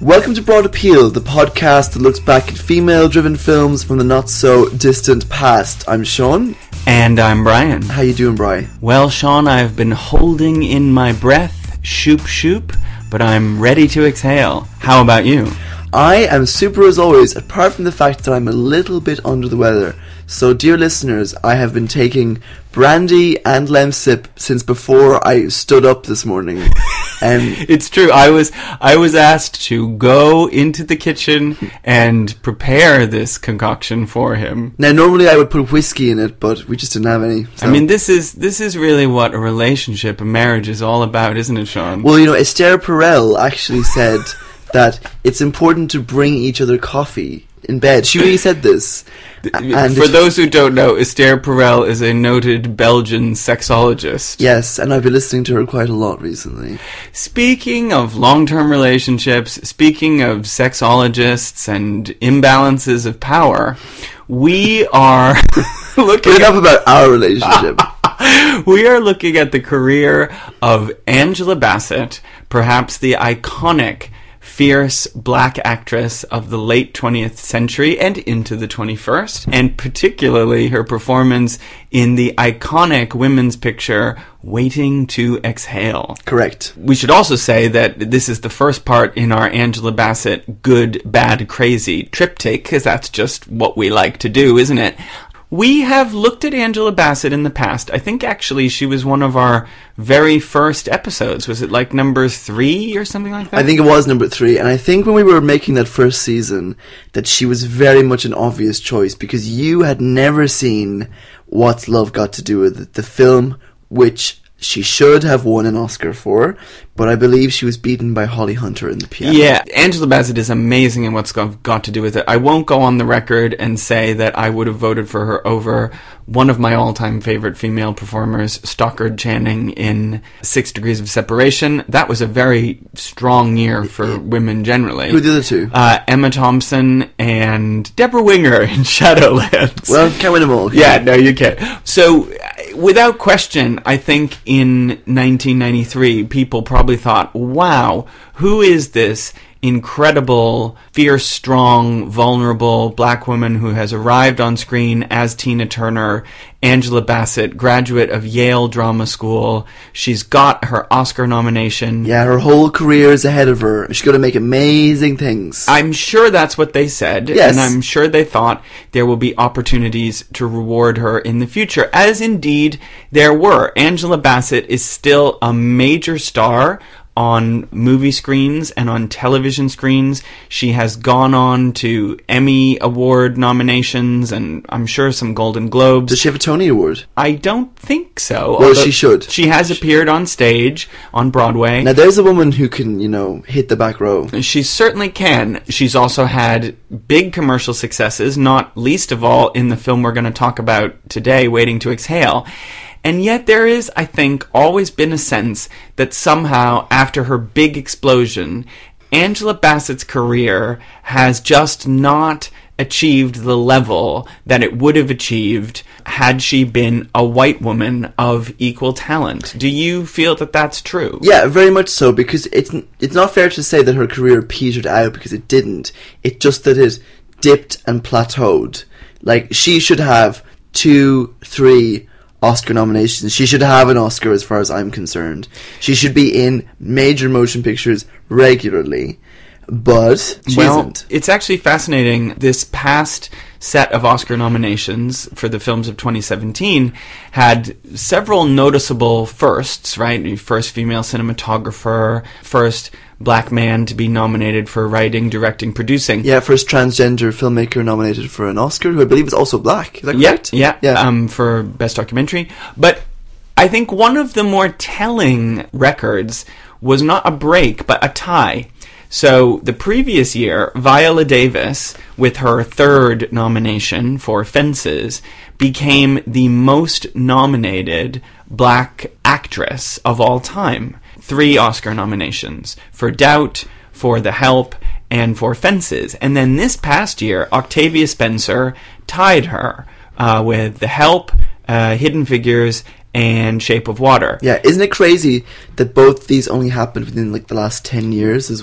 Welcome to Broad Appeal, the podcast that looks back at female-driven films from the not-so-distant past. I'm Sean. And I'm Brian. How you doing, Brian? Well, Sean, I've been holding in my breath, shoop, but I'm ready to exhale. How about you? I am super as always, apart from the fact that I'm a little bit under the weather. So, dear listeners, I have been taking brandy and Lemsip since before I stood up this morning. It's true. I was asked to go into the kitchen and prepare this concoction for him. Now, normally I would put whiskey in it, but we just didn't have any. So. I mean, this is really what a relationship, a marriage is all about, isn't it, Sean? Well, you know, Esther Perel actually said that it's important to bring each other coffee in bed. She really said this. And for those who don't know, Esther Perel is a noted Belgian sexologist. Yes, and I've been listening to her quite a lot recently. Speaking of long-term relationships, speaking of sexologists and imbalances of power, we are looking enough about our relationship. We are looking at the career of Angela Bassett, perhaps the iconic fierce black actress of the late 20th century and into the 21st, and particularly her performance in the iconic women's picture Waiting to Exhale. Correct. We should also say that this is the first part in our Angela Bassett good, bad, crazy triptych, because that's just what we like to do, isn't it? We have looked at Angela Bassett in the past. I think actually she was one of our very first episodes. Was it like number 3 or something like that? I think it was number 3. And I think when we were making that first season, that she was very much an obvious choice because you had never seen What's Love Got to Do with It, the film which she should have won an Oscar for, but I believe she was beaten by Holly Hunter in The Piano. Yeah, Angela Bassett is amazing in What's Got to Do with It. I won't go on the record and say that I would have voted for her over one of my all-time favorite female performers, Stockard Channing, in 6 Degrees of Separation. That was a very strong year for women generally. Who are the other two? Emma Thompson and Deborah Winger in Shadowlands. Well, can't win them all. Yeah, no, you can't. So, without question, I think in 1993, people probably thought, wow, who is this incredible, fierce, strong, vulnerable black woman who has arrived on screen as Tina Turner, Angela Bassett, graduate of Yale Drama School. She's got her Oscar nomination. Yeah, her whole career is ahead of her. She's going to make amazing things. I'm sure that's what they said. Yes. And I'm sure they thought there will be opportunities to reward her in the future, as indeed there were. Angela Bassett is still a major star on movie screens and on television screens. She has gone on to Emmy Award nominations and I'm sure some Golden Globes. Does she have a Tony Award? I don't think so. Well, she should. She has appeared on stage on Broadway. Now, there's a woman who can, you know, hit the back row. She certainly can. She's also had big commercial successes, not least of all in the film we're going to talk about today, Waiting to Exhale. And yet there is, I think, always been a sense that somehow, after her big explosion, Angela Bassett's career has just not achieved the level that it would have achieved had she been a white woman of equal talent. Do you feel that that's true? Yeah, very much so, because it's not fair to say that her career petered out, because it didn't. It's just that it dipped and plateaued. Like, she should have 2, 3 Oscar nominations. She should have an Oscar as far as I'm concerned. She should be in major motion pictures regularly, but she isn't. It's actually fascinating. This past set of Oscar nominations for the films of 2017 had several noticeable firsts, right? First female cinematographer, first black man to be nominated for writing, directing, producing. Yeah, first transgender filmmaker nominated for an Oscar, who I believe is also black. Is that correct? Yeah. For Best Documentary. But I think one of the more telling records was not a break, but a tie. So the previous year, Viola Davis, with her 3rd nomination for Fences, became the most nominated black actress of all time. 3 Oscar nominations for Doubt, for The Help, and for Fences. And then this past year, Octavia Spencer tied her with The Help, Hidden Figures, and Shape of Water. Yeah, isn't it crazy that both these only happened within like the last 10 years as well?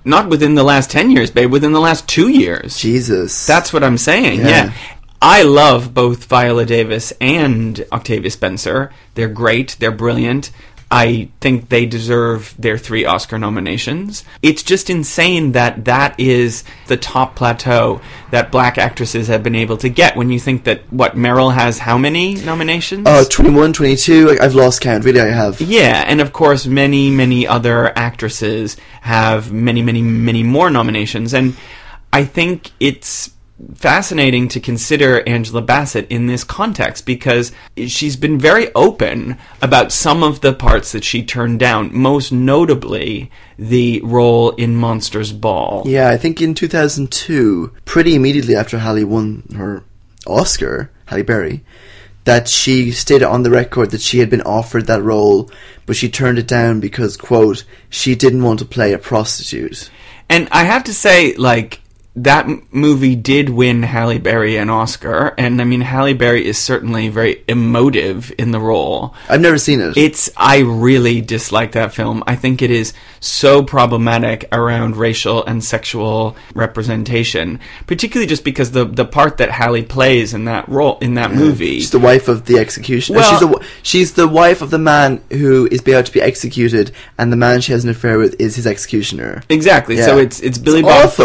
not within the last 10 years, babe, within the last 2 years. Jesus. That's what I'm saying, yeah. I love both Viola Davis and Octavia Spencer. They're great, they're brilliant. I think they deserve their 3 Oscar nominations. It's just insane that that is the top plateau that black actresses have been able to get when you think that, Meryl has how many nominations? 21, 22, I've lost count, really I have. Yeah, and of course many, many other actresses have many, many, many more nominations, and I think it's fascinating to consider Angela Bassett in this context because she's been very open about some of the parts that she turned down, most notably the role in Monsters Ball. Yeah, I think in 2002, pretty immediately after Halle won her Oscar, Halle Berry, that she stated on the record that she had been offered that role, but she turned it down because, quote, she didn't want to play a prostitute. And I have to say, that movie did win Halle Berry an Oscar, and I mean, Halle Berry is certainly very emotive in the role. I've never seen it. I really dislike that film. I think it is so problematic around racial and sexual representation, particularly just because the part that Halle plays in that role, in that movie. She's the wife of the executioner. Well, she's the wife of the man who is about to be executed, and the man she has an affair with is his executioner. Exactly. Yeah. So it's Billy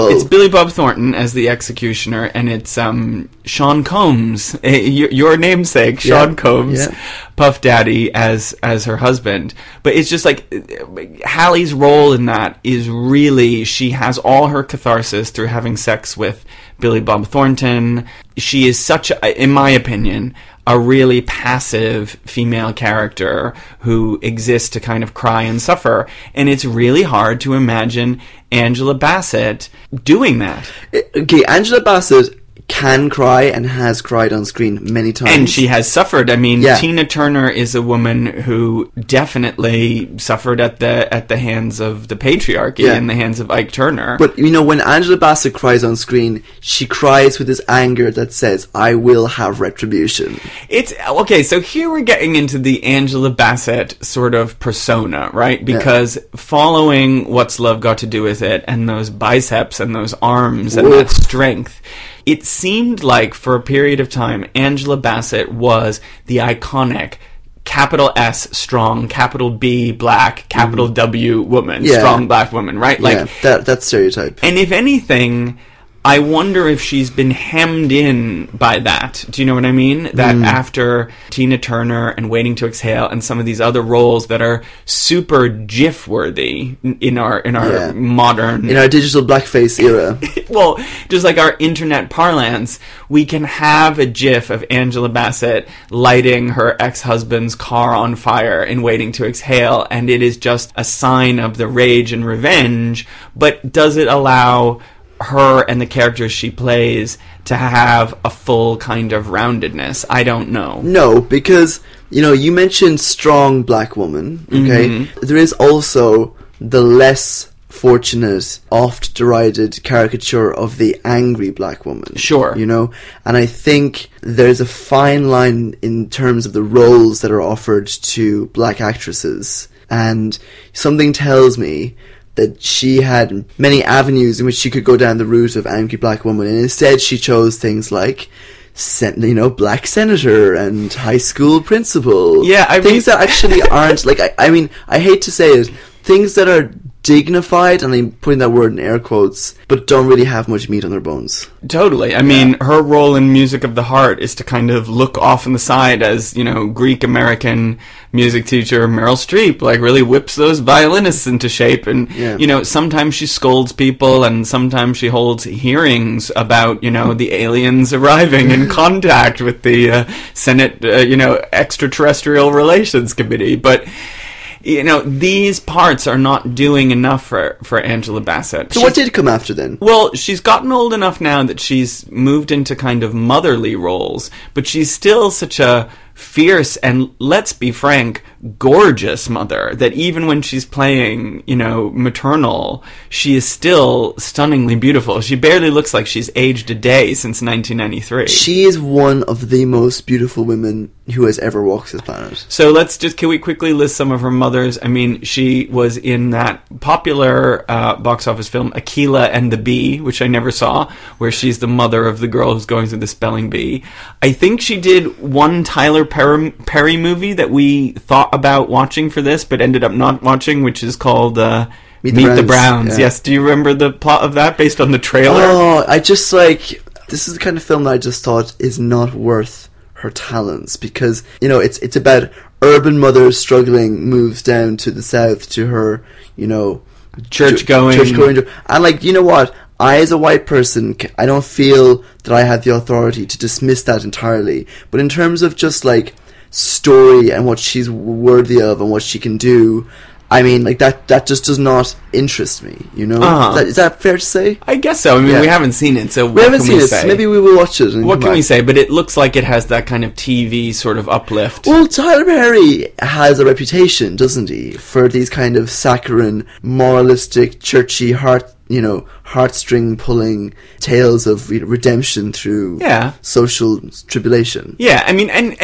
Bob Thornton as the executioner, and it's Sean Combs, your namesake, Sean Combs, Puff Daddy as her husband. But it's just Halle's role in that is really, she has all her catharsis through having sex with Billy Bob Thornton. She is such, in my opinion, a really passive female character who exists to kind of cry and suffer. And it's really hard to imagine Angela Bassett doing that. Okay, Angela Bassett can cry and has cried on screen many times. And she has suffered. I mean, Tina Turner is a woman who definitely suffered at the hands of the patriarchy and the hands of Ike Turner. But, when Angela Bassett cries on screen, she cries with this anger that says, I will have retribution. Okay, so here we're getting into the Angela Bassett sort of persona, right? Because following What's Love Got to Do with It, and those biceps and those arms and that strength, it seemed like for a period of time, Angela Bassett was the iconic capital S strong, capital B black, capital W woman, strong black woman, right? That stereotype. And if anything, I wonder if she's been hemmed in by that. Do you know what I mean? That after Tina Turner and Waiting to Exhale and some of these other roles that are super GIF-worthy in our modern... in our digital blackface era. Well, just like our internet parlance, we can have a GIF of Angela Bassett lighting her ex-husband's car on fire in Waiting to Exhale, and it is just a sign of the rage and revenge, but does it allow her and the characters she plays to have a full kind of roundedness? I don't know. No, because, you mentioned strong black woman, okay? Mm-hmm. There is also the less fortunate, oft-derided caricature of the angry black woman. Sure. And I think there's a fine line in terms of the roles that are offered to black actresses. And something tells me that she had many avenues in which she could go down the route of angry black woman, and instead she chose things like, black senator and high school principal. Yeah, things that actually aren't, I hate to say it, things that are dignified, and I'm putting that word in air quotes, but don't really have much meat on their bones. Totally. I mean, her role in Music of the Heart is to kind of look off on the side as, Greek-American music teacher Meryl Streep, really whips those violinists into shape. And, sometimes she scolds people, and sometimes she holds hearings about, the aliens arriving in contact with the Senate, Extraterrestrial Relations Committee. But these parts are not doing enough for Angela Bassett. So what did come after then? Well, she's gotten old enough now that she's moved into kind of motherly roles, but she's still such a fierce and, let's be frank, gorgeous mother, that even when she's playing, maternal, she is still stunningly beautiful. She barely looks like she's aged a day since 1993. She is one of the most beautiful women who has ever walked this planet. So can we quickly list some of her mothers? I mean, she was in that popular box office film, Akeelah and the Bee, which I never saw, where she's the mother of the girl who's going through the spelling bee. I think she did one Tyler Perry movie that we thought about watching for this, but ended up not watching, which is called Meet the Browns. Yeah. Yes, do you remember the plot of that based on the trailer? Oh, this is the kind of film that I just thought is not worth her talents, because it's about urban mothers struggling, moves down to the south to her church going, and you know what, I as a white person, I don't feel that I have the authority to dismiss that entirely, but in terms of just story and what she's worthy of and what she can do, I mean, that just does not interest me, Is that fair to say? I guess so. I mean, we haven't seen it, so we haven't seen it, so maybe we will watch it. What can we say? But it looks like it has that kind of TV sort of uplift. Well, Tyler Perry has a reputation, doesn't he, for these kind of saccharine, moralistic, churchy, heartstring pulling tales of redemption through social tribulation. Yeah, I mean, and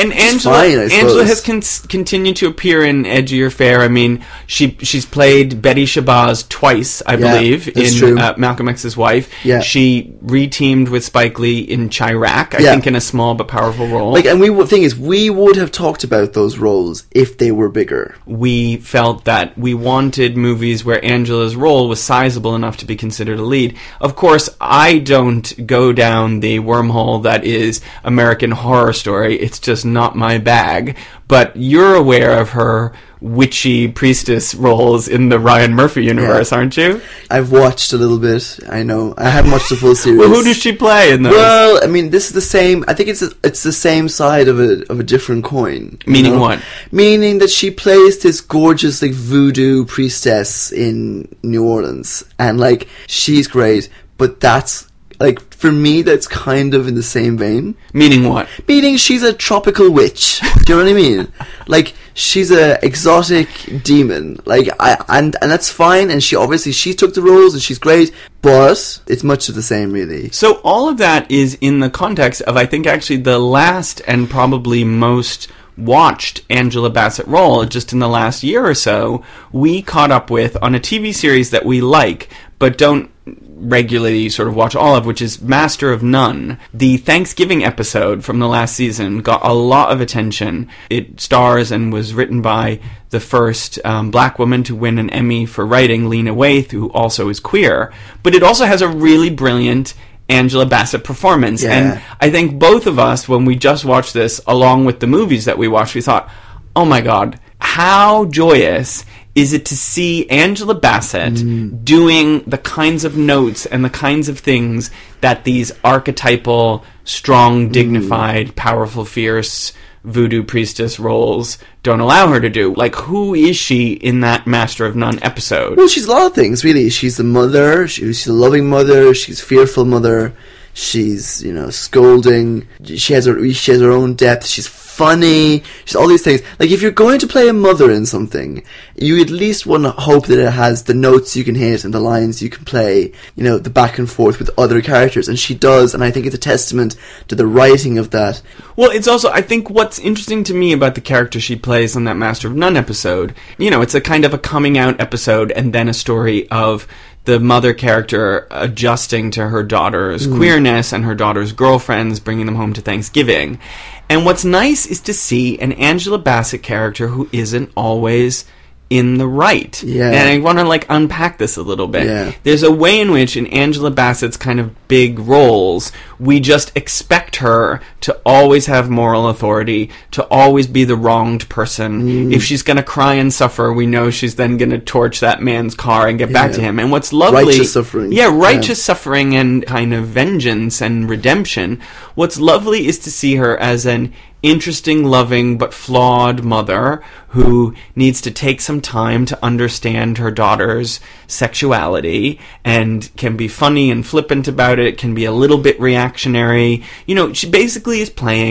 Angela has continued to appear in edgier fare. I mean, she's played Betty Shabazz twice, I believe, in Malcolm X's Wife. Yeah. She re-teamed with Spike Lee in Chirac, I think in a small but powerful role. And we would have talked about those roles if they were bigger. We felt that we wanted movies where Angela's role was sizable enough to be considered a lead. Of course, I don't go down the wormhole that is American Horror Story. It's just not my bag. But you're aware of her witchy priestess roles in the Ryan Murphy universe, aren't you? I've watched a little bit. I know. I haven't watched the full series. Well, who does she play in those? Well, I mean, this is the same. I think it's the same side of a different coin. Meaning what? Meaning that she plays this gorgeous voodoo priestess in New Orleans, and she's great. But that's for me, that's kind of in the same vein. Meaning what? Meaning she's a tropical witch. Do you know what I mean? She's a exotic demon. And that's fine. And she took the roles and she's great. But it's much of the same, really. So all of that is in the context of, I think, actually the last and probably most watched Angela Bassett role just in the last year or so. We caught up with on a TV series that we like, but don't regularly sort of watch all of, which is Master of None. The Thanksgiving episode from the last season got a lot of attention. It stars and was written by the first black woman to win an Emmy for writing, Lena Waithe, who also is queer. But it also has a really brilliant Angela Bassett performance. Yeah. And I think both of us, when we just watched this, along with the movies that we watched, we thought, oh my God, how joyous is it to see Angela Bassett doing the kinds of notes and the kinds of things that these archetypal, strong, dignified, powerful, fierce voodoo priestess roles don't allow her to do. Who is she in that Master of None episode? Well, she's a lot of things, really. She's the mother, she's a loving mother, she's a fearful mother, she's, scolding, she has her own depth, she's funny, she's all these things. If you're going to play a mother in something, you at least want to hope that it has the notes you can hit and the lines you can play, the back and forth with other characters, and she does, and I think it's a testament to the writing of that. Well, it's also, I think what's interesting to me about the character she plays on that Master of None episode, it's a kind of a coming out episode and then a story of the mother character adjusting to her daughter's queerness and her daughter's girlfriends, bringing them home to Thanksgiving. And what's nice is to see an Angela Bassett character who isn't always in the right. Yeah. And I want to unpack this a little bit. Yeah. There's a way in which in Angela Bassett's kind of big roles, we just expect her to always have moral authority, to always be the wronged person. If she's going to cry and suffer, we know she's then going to torch that man's car and get back to him. And what's lovely... Righteous suffering. Yeah, righteous suffering and kind of vengeance and redemption. What's lovely is to see her as an interesting, loving, but flawed mother who needs to take some time to understand her daughter's sexuality and can be funny and flippant about it, can be a little bit reactionary. She basically is playing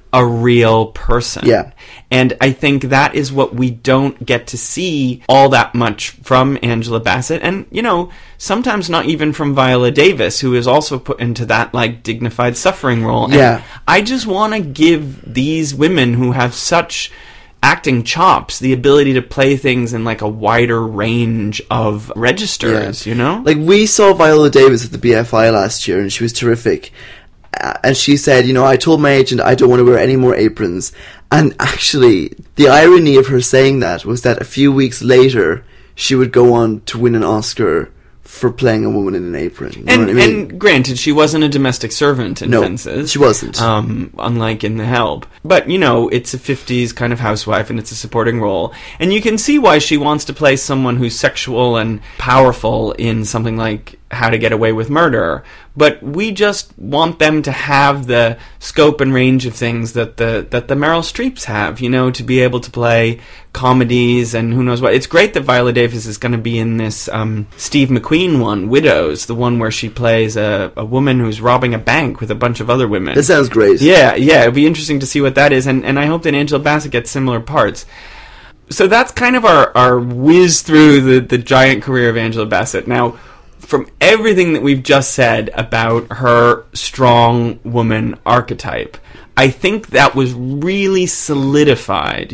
a real person. Yeah. And I think that is what we don't get to see all that much from Angela Bassett. And, you know, sometimes not even from Viola Davis, who is also put into that, like, dignified suffering role. Yeah. And I just want to give these women who have such acting chops the ability to play things in, like, a wider range of registers, you know? Like, we saw Viola Davis at the BFI last year, and she was terrific. And she said, you know, I told my agent I don't want to wear any more aprons. And actually, the irony of her saying that was that a few weeks later, she would go on to win an Oscar for playing a woman in an apron. You know what I mean? And granted, she wasn't a domestic servant in Fences. She wasn't. Unlike in The Help. But, you know, it's a 50s kind of housewife, and it's a supporting role. And you can see why she wants to play someone who's sexual and powerful in something like How to Get Away with Murder. But we just want them to have the scope and range of things that the Meryl Streeps have, you know, to be able to play comedies and who knows what. It's great that Viola Davis is going to be in this Steve McQueen one, Widows, the one where she plays a woman who's robbing a bank with a bunch of other women. That sounds great. Yeah, it'd be interesting to see what that is, and I hope that Angela Bassett gets similar parts. So that's kind of our whiz through the giant career of Angela Bassett. Now, from everything that we've just said about her strong woman archetype, I think that was really solidified,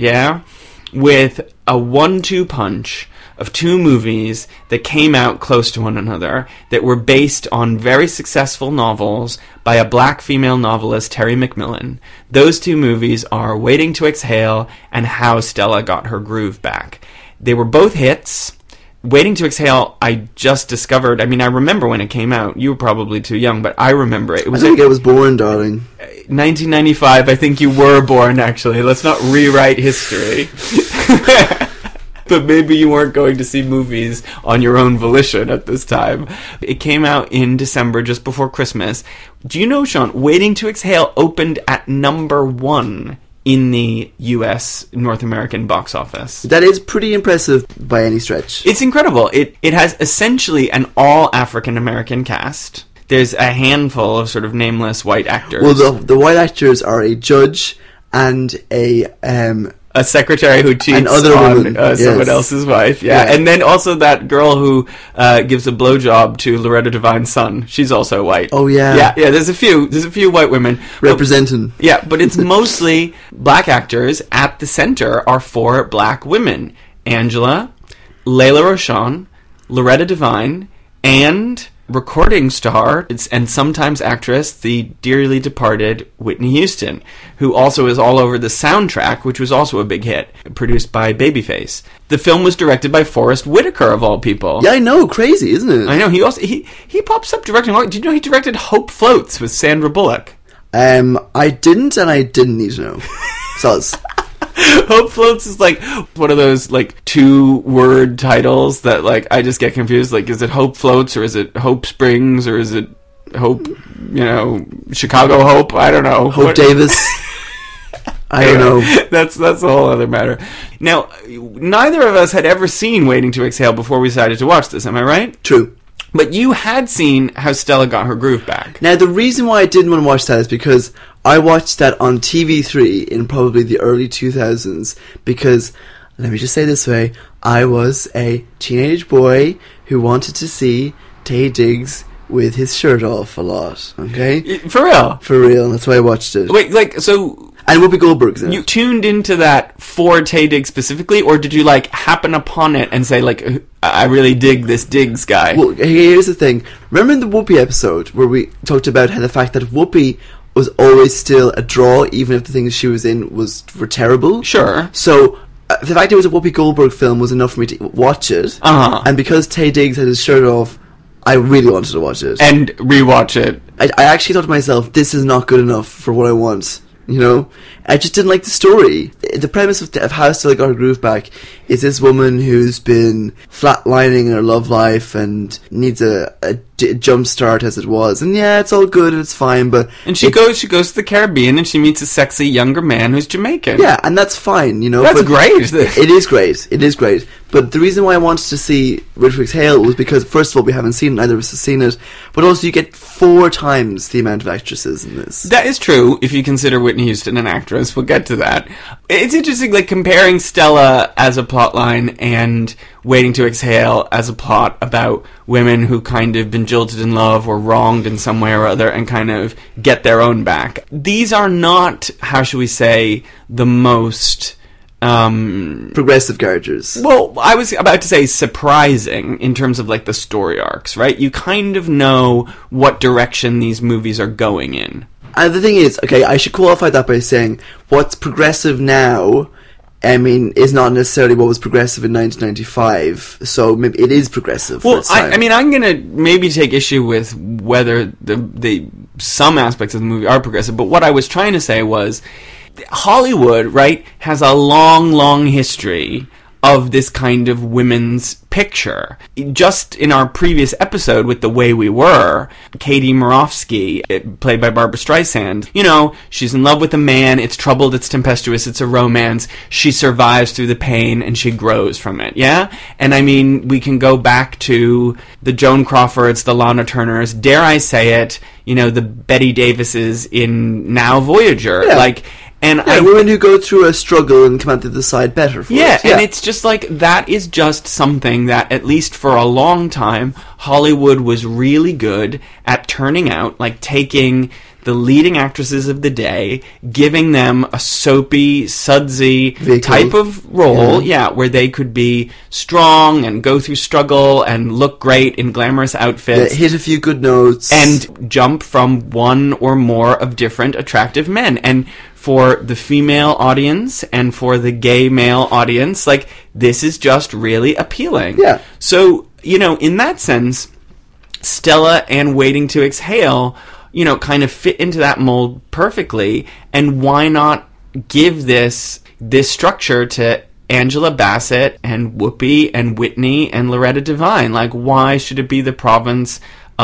with a 1-2 punch of two movies that came out close to one another, that were based on very successful novels by a black female novelist, Terry McMillan. Those two movies are Waiting to Exhale and How Stella Got Her Groove Back. They were both hits. Waiting to Exhale, I just discovered. I mean, I remember when it came out. You were probably too young, but I remember it. I think I was born, darling. 1995, I think you were born, actually. Let's not rewrite history. But maybe you weren't going to see movies on your own volition at this time. It came out in December, just before Christmas. Do you know, Sean, Waiting to Exhale opened at number 1 in the US North American box office. That is pretty impressive by any stretch. It's incredible. It has essentially an all African American cast. There's a handful of sort of nameless white actors. Well, the white actors are a judge and a secretary who cheats on someone else's wife. Yeah. And then also that girl who gives a blowjob to Loretta Devine's son. She's also white. Oh, yeah. Yeah, there's a few white women. Representing. But it's mostly black actors. At the center are 4 black women. Angela, Layla Rochon, Loretta Devine, and recording star and sometimes actress, the dearly departed Whitney Houston, who also is all over the soundtrack, which was also a big hit, produced by Babyface. The film was directed by Forrest Whitaker, of all people. Yeah, I know, crazy, isn't it? I know. He pops up directing. Did you know he directed Hope Floats with Sandra Bullock? I didn't, and I didn't need to know. Soz. Hope Floats is like one of those like 2-word titles that like I just get confused. Like, is it Hope Floats or is it Hope Springs or is it Hope, Chicago Hope? I don't know. Hope Davis. I don't know. That's a whole other matter. Now, neither of us had ever seen Waiting to Exhale before we decided to watch this. Am I right? True. But you had seen How Stella Got Her Groove Back. Now, the reason why I didn't want to watch that is because I watched that on TV3 in probably the early 2000s because, let me just say this way, I was a teenage boy who wanted to see Taye Diggs with his shirt off a lot, okay? For real? For real, that's why I watched it. Wait, so... And Whoopi Goldberg's in it. You tuned into that for Taye Diggs specifically, or did you, happen upon it and say, I really dig this Diggs guy? Well, here's the thing. Remember in the Whoopi episode where we talked about how the fact that Whoopi was always still a draw, even if the things she was in were terrible? Sure. So, the fact it was a Whoopi Goldberg film was enough for me to watch it. Uh-huh. And because Taye Diggs had his shirt off, I really wanted to watch it. And rewatch it. I actually thought to myself, this is not good enough for what I want. I just didn't like the story. The premise of How Stella Got Her Groove Back is this woman who's been flatlining in her love life and needs a jump start as it was. And yeah, it's all good and it's fine, but... And she goes to the Caribbean and she meets a sexy younger man who's Jamaican. Yeah, and that's fine, you know. That's great. It is great. It is great. But the reason why I wanted to see Wait to Exhale was because, first of all, we haven't seen it, neither of us has seen it, but also you get 4 times the amount of actresses in this. That is true, if you consider Whitney Houston an actress. We'll get to that. It's interesting, like, comparing Stella as a plotline and Waiting to Exhale as a plot about women who kind of been jilted in love or wronged in some way or other and kind of get their own back. These are not, how shall we say, the most... progressive characters. Well, I was about to say surprising in terms of, like, the story arcs, right? You kind of know what direction these movies are going in. And the thing is, okay, I should qualify that by saying what's progressive now, I mean, is not necessarily what was progressive in 1995. So maybe it is progressive. Well, I mean, I'm going to maybe take issue with whether the some aspects of the movie are progressive, but what I was trying to say was Hollywood, right, has a long, long history of this kind of women's picture. Just in our previous episode with The Way We Were, Katie Morofsky, played by Barbara Streisand, you know, she's in love with a man, it's troubled, it's tempestuous, it's a romance, she survives through the pain and she grows from it, yeah? And I mean, we can go back to the Joan Crawfords, the Lana Turners, dare I say it, you know, the Betty Davises in now Voyager, yeah. like... And women who go through a struggle and come out the other side better for it. Yeah, and it's just like, that is just something that, at least for a long time, Hollywood was really good at turning out, like taking the leading actresses of the day, giving them a soapy, sudsy type of role, where they could be strong and go through struggle and look great in glamorous outfits. Hit a few good notes. And jump from one or more of different attractive men. And for the female audience and for the gay male audience, like, this is just really appealing. Yeah. So, you know, in that sense, Stella and Waiting to Exhale, you know, kind of fit into that mold perfectly, and why not give this structure to Angela Bassett and Whoopi and Whitney and Loretta Devine? Like, why should it be the province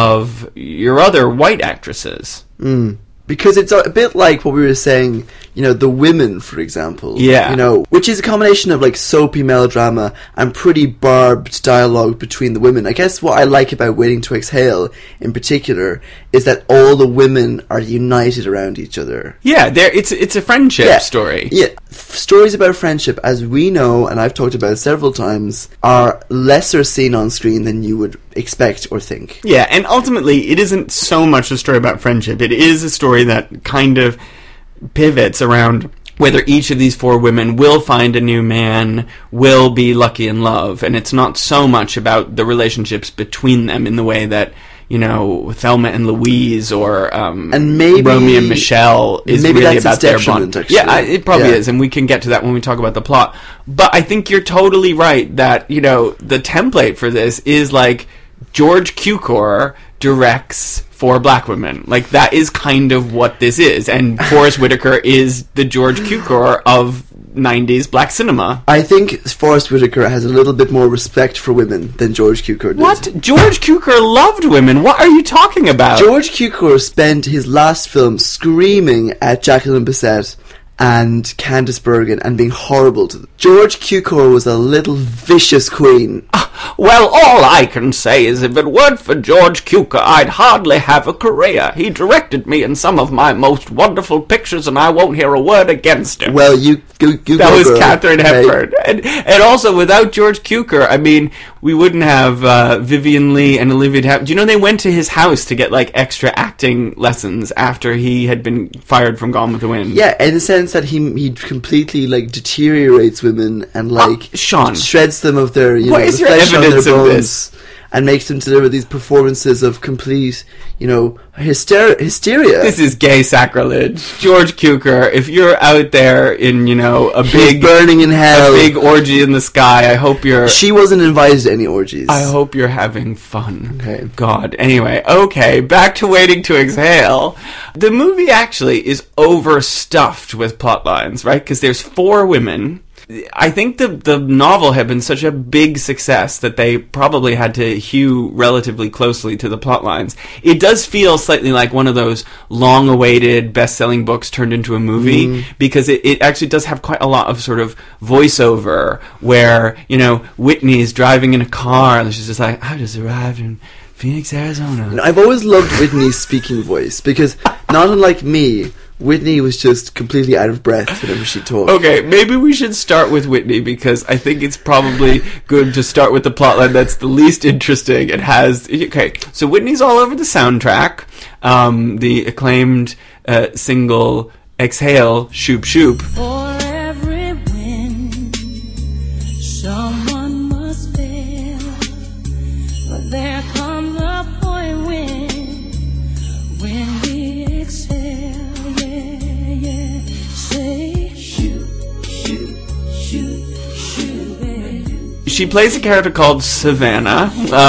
of your other white actresses? Because it's a bit like what we were saying, you know, The Women, for example. Yeah. You know, which is a combination of, like, soapy melodrama and pretty barbed dialogue between the women. I guess what I like about Waiting to Exhale, in particular, is that all the women are united around each other. Yeah, it's a friendship story. Yeah. Stories about friendship, as we know, and I've talked about several times, are lesser seen on screen than you would expect or think. Yeah, and ultimately, it isn't so much a story about friendship. It is a story that kind of pivots around whether each of these 4 women will find a new man, will be lucky in love, and it's not so much about the relationships between them in the way that, you know, Thelma and Louise or and maybe Romeo and Michelle is maybe really that's about their bond. Actually. Yeah, it probably is, and we can get to that when we talk about the plot. But I think you're totally right that, you know, the template for this is like George Cukor directs 4 black women. Like, that is kind of what this is. And Forrest Whitaker is the George Cukor of 90s black cinema. I think Forrest Whitaker has a little bit more respect for women than George Cukor did. What? George Cukor loved women. What are you talking about? George Cukor spent his last film screaming at Jacqueline Bisset and Candice Bergen and being horrible to them. George Cukor was a little vicious queen. Well, all I can say is if it weren't for George Cukor, I'd hardly have a career. He directed me in some of my most wonderful pictures, and I won't hear a word against him. Well, you that was Katharine Hepburn. And also, without George Cukor, I mean, we wouldn't have Vivian Leigh and Olivia Havilland. Do you know they went to his house to get, like, extra acting lessons after he had been fired from Gone with the Wind? Yeah, in the sense that he completely, like, deteriorates women and, like, Sean, shreds them of their, you what know, is the your flesh on their evidence of bones. this? And makes them deliver these performances of complete, you know, hysteria. This is gay sacrilege. George Cukor, if you're out there in, you know, He's burning in hell, a big orgy in the sky, I hope you're... She wasn't invited to any orgies. I hope you're having fun. Okay. God. Anyway, okay, back to Waiting to Exhale. The movie actually is overstuffed with plot lines, right? Because there's 4 women. I think the novel had been such a big success that they probably had to hew relatively closely to the plot lines. It does feel slightly like one of those long-awaited best-selling books turned into a movie, because it actually does have quite a lot of sort of voiceover where, Whitney's driving in a car and she's just like, I just arrived in Phoenix, Arizona. I've always loved Whitney's speaking voice, because not unlike me, Whitney was just completely out of breath whenever she talked. Okay, maybe we should start with Whitney, because I think it's probably good to start with the plotline that's the least interesting. It has... Okay, so Whitney's all over the soundtrack. The acclaimed single, Exhale, Shoop Shoop. For every win, someone must fail. But there comes a point when we exhale. She plays a character called Savannah.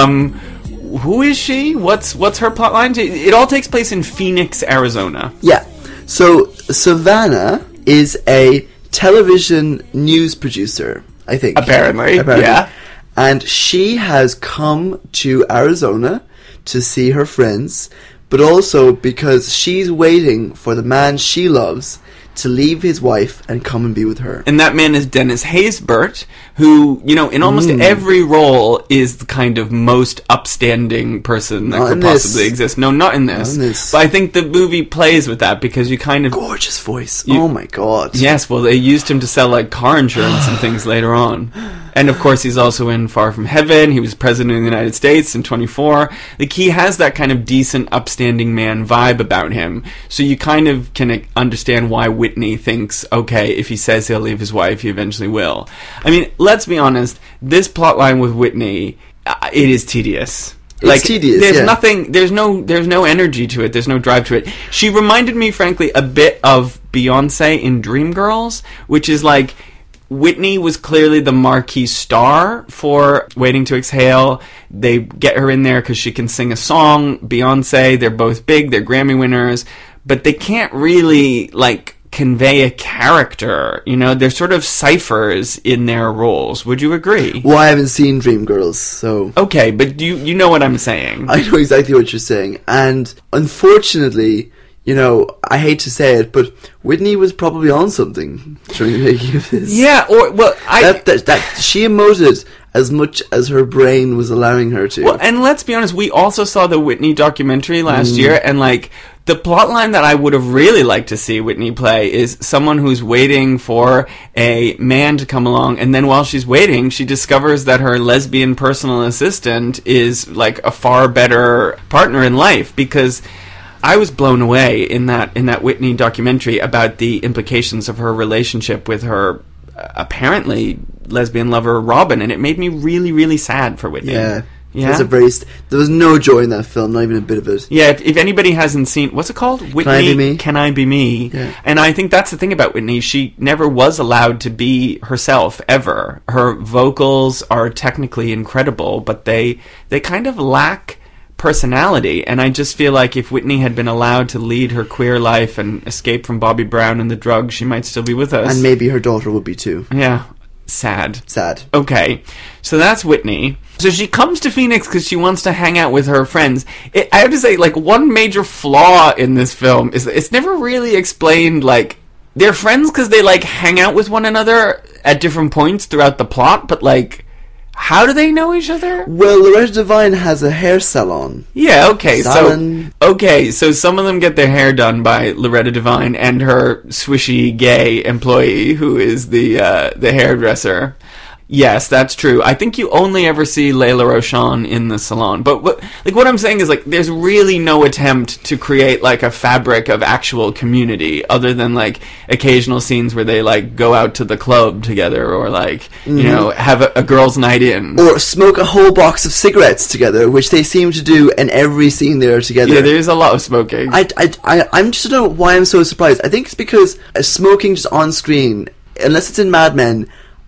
Who is she? What's her plotline? It all takes place in Phoenix, Arizona. Yeah. So Savannah is a television news producer, I think. Apparently. Yeah. And she has come to Arizona to see her friends, but also because she's waiting for the man she loves to leave his wife and come and be with her. And that man is Dennis Haysbert, who, in almost every role is the kind of most upstanding person that could possibly exist. No, not in this. But I think the movie plays with that, because you kind of... Gorgeous voice. Oh my god. Yes, well, they used him to sell, car insurance and things later on. And, of course, he's also in Far From Heaven. He was president of the United States in 24. He has that kind of decent, upstanding man vibe about him. So you kind of can understand why Whitney thinks, okay, if he says he'll leave his wife, he eventually will. I mean, let's be honest, this plotline with Whitney, it is tedious. It's tedious, there's nothing, there's no energy to it, there's no drive to it. She reminded me, frankly, a bit of Beyonce in Dreamgirls, which is Whitney was clearly the marquee star for Waiting to Exhale. They get her in there because she can sing a song. Beyonce, they're both big, they're Grammy winners, but they can't really, convey a character. They're sort of ciphers in their roles. Would you agree? Well, I haven't seen Dreamgirls, so... Okay, but you know what I'm saying. I know exactly what you're saying. And unfortunately... I hate to say it, but Whitney was probably on something during the making of this. Yeah, that she emoted as much as her brain was allowing her to. Well, and let's be honest, we also saw the Whitney documentary last year, and the plotline that I would have really liked to see Whitney play is someone who's waiting for a man to come along, and then while she's waiting, she discovers that her lesbian personal assistant is a far better partner in life, because I was blown away in that Whitney documentary about the implications of her relationship with her apparently lesbian lover Robin, and it made me really, really sad for Whitney. Yeah. There was no joy in that film, not even a bit of it. Yeah, if anybody hasn't seen, what's it called? Whitney, Can I Be Me? Can I Be Me? Yeah. And I think that's the thing about Whitney. She never was allowed to be herself, ever. Her vocals are technically incredible, but they kind of lack personality, and I just feel like if Whitney had been allowed to lead her queer life and escape from Bobby Brown and the drugs, she might still be with us. And maybe her daughter would be too. Yeah. Sad. Okay, so that's Whitney. So she comes to Phoenix because she wants to hang out with her friends. I have to say, one major flaw in this film is that it's never really explained, they're friends because they, hang out with one another at different points throughout the plot, but, how do they know each other? Well, Loretta Devine has a hair salon. Yeah, okay. So some of them get their hair done by Loretta Devine and her swishy gay employee who is the hairdresser. Yes, that's true. I think you only ever see Layla Roshan in the salon. But what I'm saying is there's really no attempt to create a fabric of actual community other than occasional scenes where they go out to the club together or have a girls' night in. Or smoke a whole box of cigarettes together, which they seem to do in every scene they're together. Yeah, there's a lot of smoking. I'm just don't know why I'm so surprised. I think it's because smoking just on screen, unless it's in Mad Men,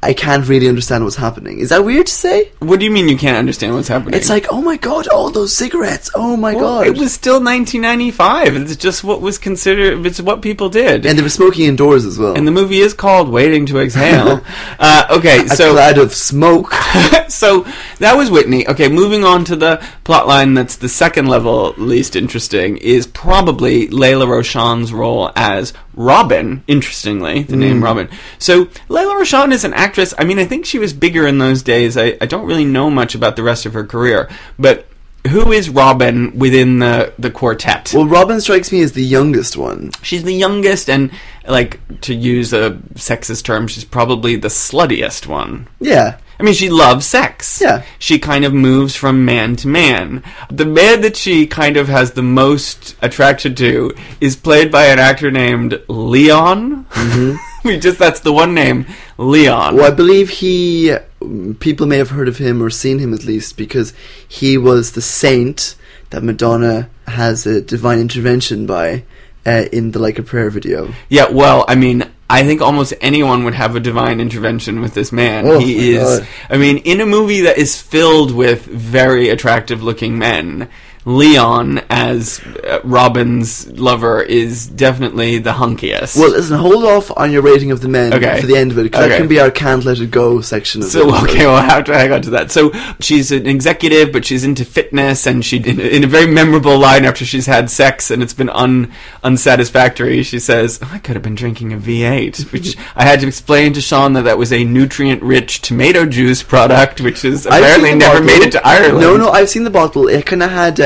I can't really understand what's happening. Is that weird to say? What do you mean you can't understand what's happening? It's like, oh my god, all those cigarettes. Oh my god. It was still 1995. It's just what was considered. It's what people did. And they were smoking indoors as well. And the movie is called Waiting to Exhale. Okay, A so cloud of smoke. so that was Whitney. Okay, moving on to the plot line that's the second level least interesting is probably Layla Roshan's role as Robin, interestingly, the name Robin. So Layla Roshan is an actress. I mean, I think she was bigger in those days. I don't really know much about the rest of her career. But who is Robin within the quartet? Well, Robin strikes me as the youngest one. She's the youngest and, like, to use a sexist term, she's probably the sluttiest one. Yeah. I mean, she loves sex. Yeah. She kind of moves from man to man. The man that she kind of has the most attraction to is played by an actor named Leon. Mm-hmm. That's the one name, Leon. Well, I believe people may have heard of him or seen him at least because he was the saint that Madonna has a divine intervention by in the Like a Prayer video. Yeah, well, I mean, I think almost anyone would have a divine intervention with this man. Oh, he is, God. I mean, in a movie that is filled with very attractive looking men, Leon as Robin's lover is definitely the hunkiest. Well, listen, hold off on your rating of the men Okay. for the end of it, because that can be our can't let it go section of So, it. okay, we'll have to hang on to that. So, she's an executive, but she's into fitness, and she, in a very memorable line after she's had sex, and it's been unsatisfactory, she says, I could have been drinking a V8, which I had to explain to Sean that was a nutrient-rich tomato juice product, which is apparently never made it to Ireland. No, I've seen the bottle. It kind of had,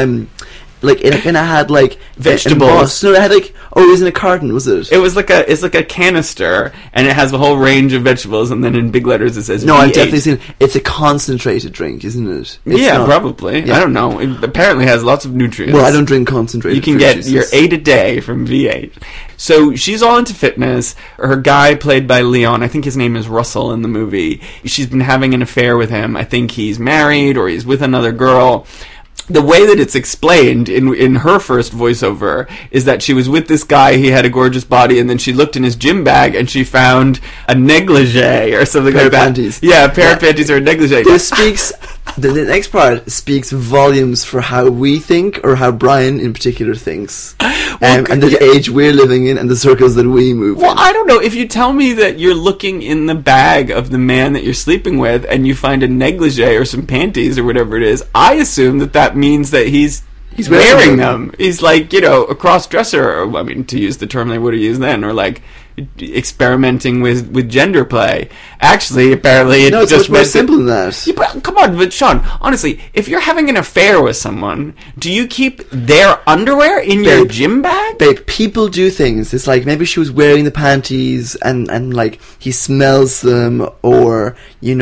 Vegetables. embossed. No, it had it was in a carton, was it? It's like a canister, and it has a whole range of vegetables, and then in big letters it says No, V8. I've definitely seen it. It's a concentrated drink, isn't it? It's Yeah, not. probably. Yeah. I don't know. It apparently has lots of nutrients. Well, I don't drink concentrated You can fruit get juices. your 8 a day from V8. So she's all into fitness. Her guy, played by Leon, I think his name is Russell in the movie. She's been having an affair with him. I think he's married or he's with another girl. The way that it's explained in her first voiceover is that she was with this guy, he had a gorgeous body, and then she looked in his gym bag and she found a negligee or something Pair like of that. panties. Yeah, a pair of panties or a negligee. This speaks. The next part speaks volumes for how we think, or how Brian in particular thinks, and the age we're living in and the circles that we move Well, in. I don't know. If you tell me that you're looking in the bag of the man that you're sleeping with and you find a negligee or some panties or whatever it is, I assume that means that he's wearing them. He's like, a cross-dresser, or, I mean, to use the term they would have used then, or like experimenting with gender play. Actually, apparently, No, it's just much more meant simple than that. Yeah, but come on, but Sean, honestly, if you're having an affair with someone, do you keep their underwear in your Babe, gym bag? Babe, people do things. It's like maybe she was wearing the panties and like he smells them, or he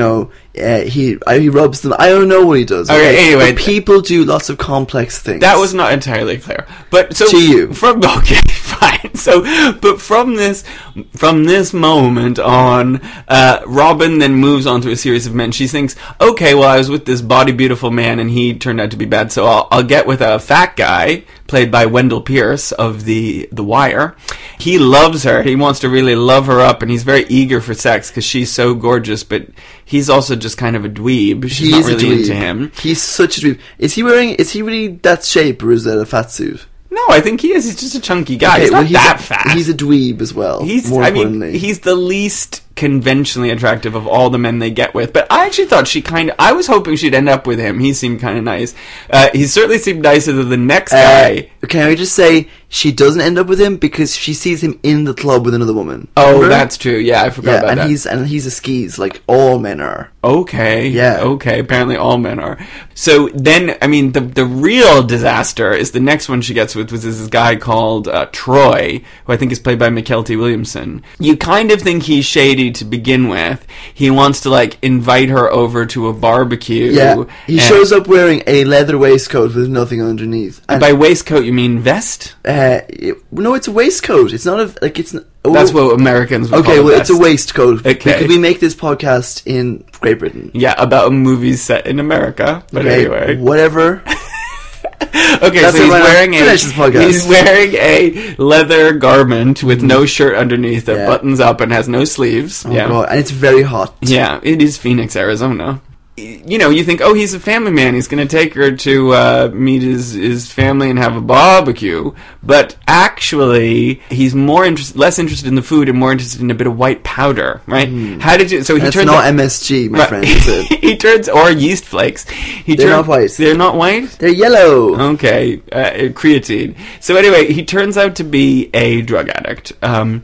rubs them. I don't know what he does. Okay, anyway, but people do lots of complex things. That was not entirely clear, but so To you. okay, fine. So, but from this moment on, Robin then moves on to a series of men. She thinks, okay, well, I was with this body beautiful man, and he turned out to be bad, so I'll get with a fat guy played by Wendell Pierce of the Wire. He loves her. He wants to really love her up, and he's very eager for sex because she's so gorgeous. But he's also just kind of a dweeb. She's not really into him. He's such a dweeb. Is he really that shape, or is that a fat suit? No, I think he is. He's just a chunky guy. Okay, he's not well, that fat. He's a dweeb as well. He's the least conventionally attractive of all the men they get with. But I actually thought I was hoping she'd end up with him. He seemed kind of nice. He certainly seemed nicer than the next guy. Can I just say, she doesn't end up with him because she sees him in the club with another woman. Oh, Remember? that's true. Yeah, I forgot about that. He's a skis, like all men are. Okay. Yeah. Okay. Apparently all men are. So then, I mean, the real disaster is the next one she gets with, was this guy called Troy, who I think is played by McKelty Williamson. You kind of think he's shady to begin with. He wants to, like, invite her over to a barbecue. Yeah. He shows up wearing a leather waistcoat with nothing underneath. And by waistcoat, you mean vest? No, it's a waistcoat. It's not That's what Americans would call Okay, a well, vest. it's a waistcoat. Okay. Because we make this podcast in Great Britain. Yeah, about a movie set in America. But Okay, anyway. whatever. Okay, That's so it, finish this podcast. he's wearing a leather garment with no shirt underneath that Yeah. buttons up and has no sleeves. Oh yeah. god, and it's very hot. Yeah, it is Phoenix, Arizona. You know, you think, oh, he's a family man. He's going to take her to meet his family and have a barbecue. But actually, he's less interested in the food and more interested in a bit of white powder, right? How did you? So he That's turns not out- MSG, my Right. friend. Is it? he turns or yeast flakes. They're not white. They're not white. They're yellow. Okay, creatine. So anyway, he turns out to be a drug addict,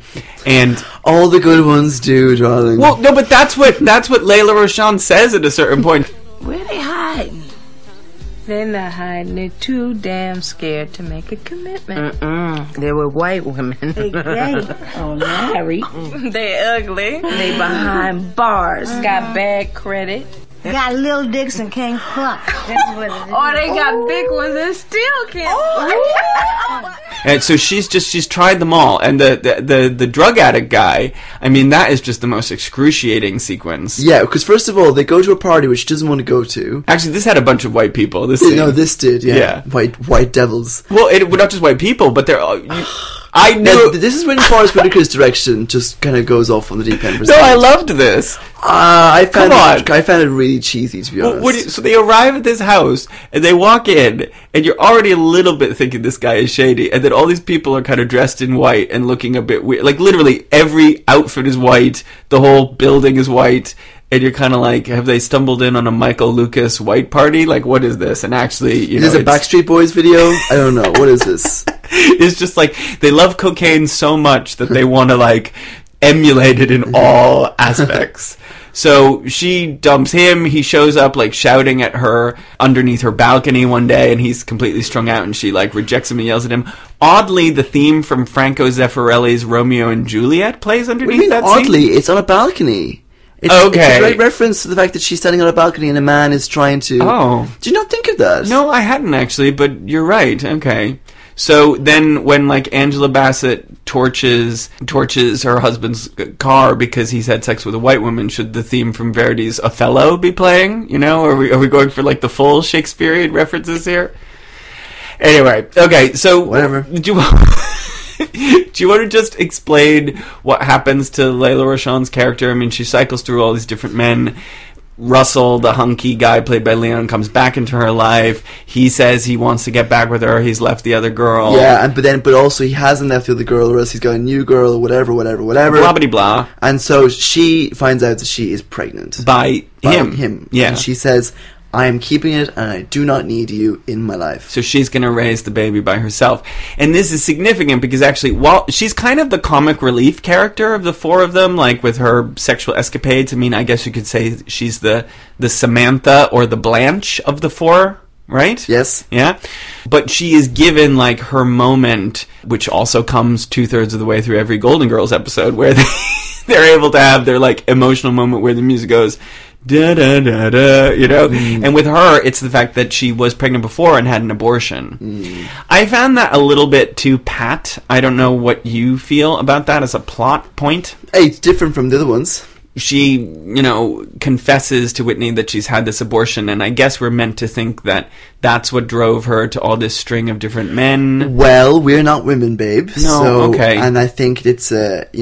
and All the good ones do, darling. well, no, but that's what Layla Roshan says at a certain point. Where they hiding? They're not hiding. They're too damn scared to make a commitment. They were white women. They gay or married. They ugly. They behind bars. Got bad credit. Got little dicks and can't fuck. That's what it is. Or they got big ones and still can't fuck. And so she's tried them all, and the drug addict guy. I mean, that is just the most excruciating sequence. Yeah, because first of all, they go to a party which she doesn't want to go to. Actually, this had a bunch of white people. This scene. No, this did, yeah. Yeah. White devils. Well, it not just white people, but they're. I Now, knew. this is when Forrest Whitaker's direction just kind of goes off on the deep end. For No, some I reason. loved this. I found Come it, on. I found it really cheesy, to be honest. So they arrive at this house, and they walk in, and you're already a little bit thinking this guy is shady, and then all these people are kind of dressed in white and looking a bit weird. Like, literally, every outfit is white, the whole building is white, and you're kind of like, have they stumbled in on a Michael Lucas white party? Like, what is this? And actually, you know, Is this a it's- Backstreet Boys video? I don't know. What is this? it's just like, they love cocaine so much that they want to, like, emulate it in all aspects. So she dumps him. He shows up, like, shouting at her underneath her balcony one day, and he's completely strung out, and she, like, rejects him and yells at him. Oddly, the theme from Franco Zeffirelli's Romeo and Juliet plays What do underneath you mean, that oddly? scene. It's on a balcony. It's Okay. a great reference to the fact that she's standing on a balcony and a man is trying to... Oh. Do you not think of that? No, I hadn't actually, but you're right. Okay. So then when, like, Angela Bassett torches her husband's car because he's had sex with a white woman, should the theme from Verdi's Othello be playing? You know, are we going for, like, the full Shakespearean references here? Anyway, okay, so... Whatever. Do you want to just explain what happens to Layla Roshan's character? I mean, she cycles through all these different men. Russell, the hunky guy played by Leon, comes back into her life. He says he wants to get back with her. He's left the other girl. Yeah, but also he hasn't left the other girl, or else he's got a new girl, or whatever. Blah, blah, blah. And so she finds out that she is pregnant. By him. Yeah. And she says, I am keeping it, and I do not need you in my life. So she's going to raise the baby by herself. And this is significant because actually, while she's kind of the comic relief character of the four of them, like with her sexual escapades, I mean, I guess you could say she's the Samantha or the Blanche of the four, right? Yes. Yeah. But she is given, like, her moment, which also comes 2/3 of the way through every Golden Girls episode, where they're able to have their, like, emotional moment where the music goes... da da da da, you know. And with her, it's the fact that she was pregnant before and had an abortion. I found that a little bit too pat. I don't know what you feel about that as a plot point. Hey, it's different from the other ones. She, you know, confesses to Whitney that she's had this abortion, and I guess we're meant to think that that's what drove her to all this string of different men. Well, we're not women, babe. No, so, okay. And I think it's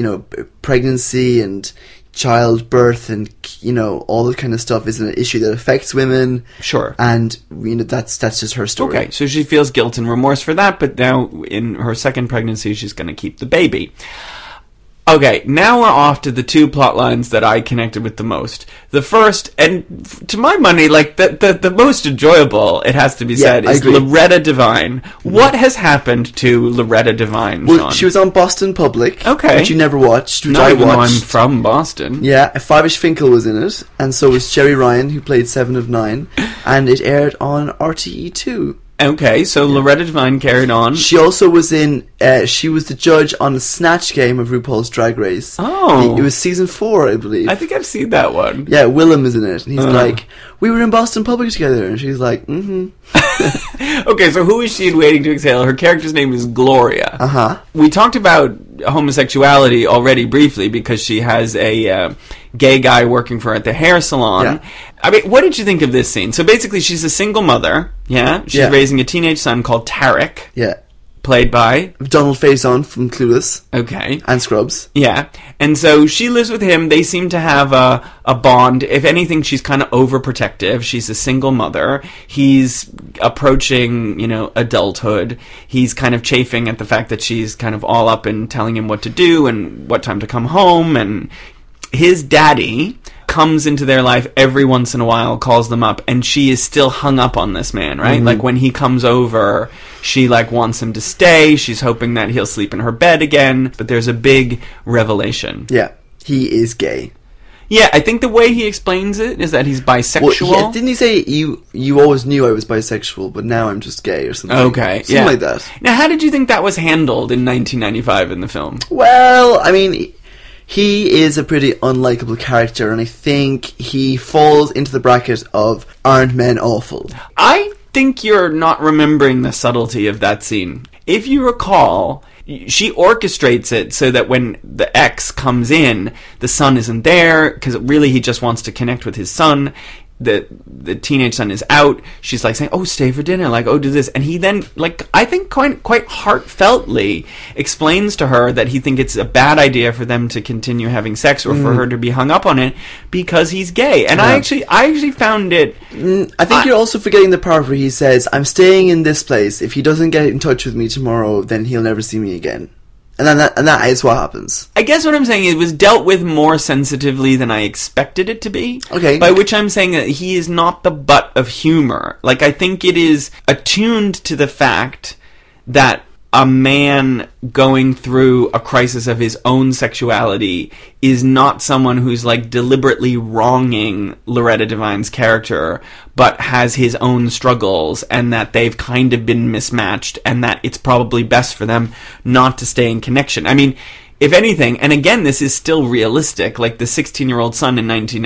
pregnancy and childbirth and, you know, all that kind of stuff is an issue that affects women. Sure. And, you know, that's just her story. Okay, so she feels guilt and remorse for that, but now in her second pregnancy, she's going to keep the baby. Okay, now we're off to the two plot lines that I connected with the most. The first, and to my money, like, the most enjoyable, it has to be said, I is agree. Loretta Devine. What has happened to Loretta Devine, Well, Sean? she was on Boston Public. Okay. Which you never watched, which Not I even though I'm watched. from Boston. Yeah, Fabish Finkel was in it, and so was Jerry Ryan, who played 7 of 9, and it aired on RTE2. Okay, so Loretta Devine carried on. She also was in, she was the judge on the Snatch game of RuPaul's Drag Race. Oh. It was season 4, I believe. I think I've seen that one. Yeah, Willem is in it, and he's like, we were in Boston Public together, and she's like, mm-hmm. Okay, so who is she in Waiting to Exhale? Her character's name is Gloria. Uh-huh. We talked about homosexuality already briefly because she has a gay guy working for her at the hair salon. Yeah. I mean, what did you think of this scene? So basically, she's a single mother, yeah? She's raising a teenage son called Tarek. Yeah. Played by? Donald Faison from Clueless. Okay. And Scrubs. Yeah. And so she lives with him. They seem to have a bond. If anything, she's kind of overprotective. She's a single mother. He's approaching, adulthood. He's kind of chafing at the fact that she's kind of all up and telling him what to do and what time to come home. And his daddy comes into their life every once in a while, calls them up, and she is still hung up on this man, right? Like, when he comes over, she, wants him to stay. She's hoping that he'll sleep in her bed again, but there's a big revelation. Yeah, he is gay. Yeah, I think the way he explains it is that he's bisexual. Well, didn't he say, you always knew I was bisexual, but now I'm just gay, or something? Okay, something like that. Now, how did you think that was handled in 1995 in the film? Well, I mean, he is a pretty unlikable character, and I think he falls into the bracket of aren't men awful. I think you're not remembering the subtlety of that scene. If you recall, she orchestrates it so that when the ex comes in, the son isn't there, because really he just wants to connect with his son. The teenage son is out. She's saying, "Oh, stay for dinner." "Oh, do this." And he then, I think quite heartfeltly explains to her that he thinks it's a bad idea for them to continue having sex or for her to be hung up on it because he's gay. And I actually found it. I think you're also forgetting the part where he says, "I'm staying in this place. If he doesn't get in touch with me tomorrow, then he'll never see me again." And that is what happens. I guess what I'm saying is it was dealt with more sensitively than I expected it to be. Okay. By which I'm saying that he is not the butt of humor. I think it is attuned to the fact that a man going through a crisis of his own sexuality is not someone who's deliberately wronging Loretta Devine's character, but has his own struggles, and that they've kind of been mismatched, and that it's probably best for them not to stay in connection. I mean, if anything, and again, this is still realistic, the 16-year-old son in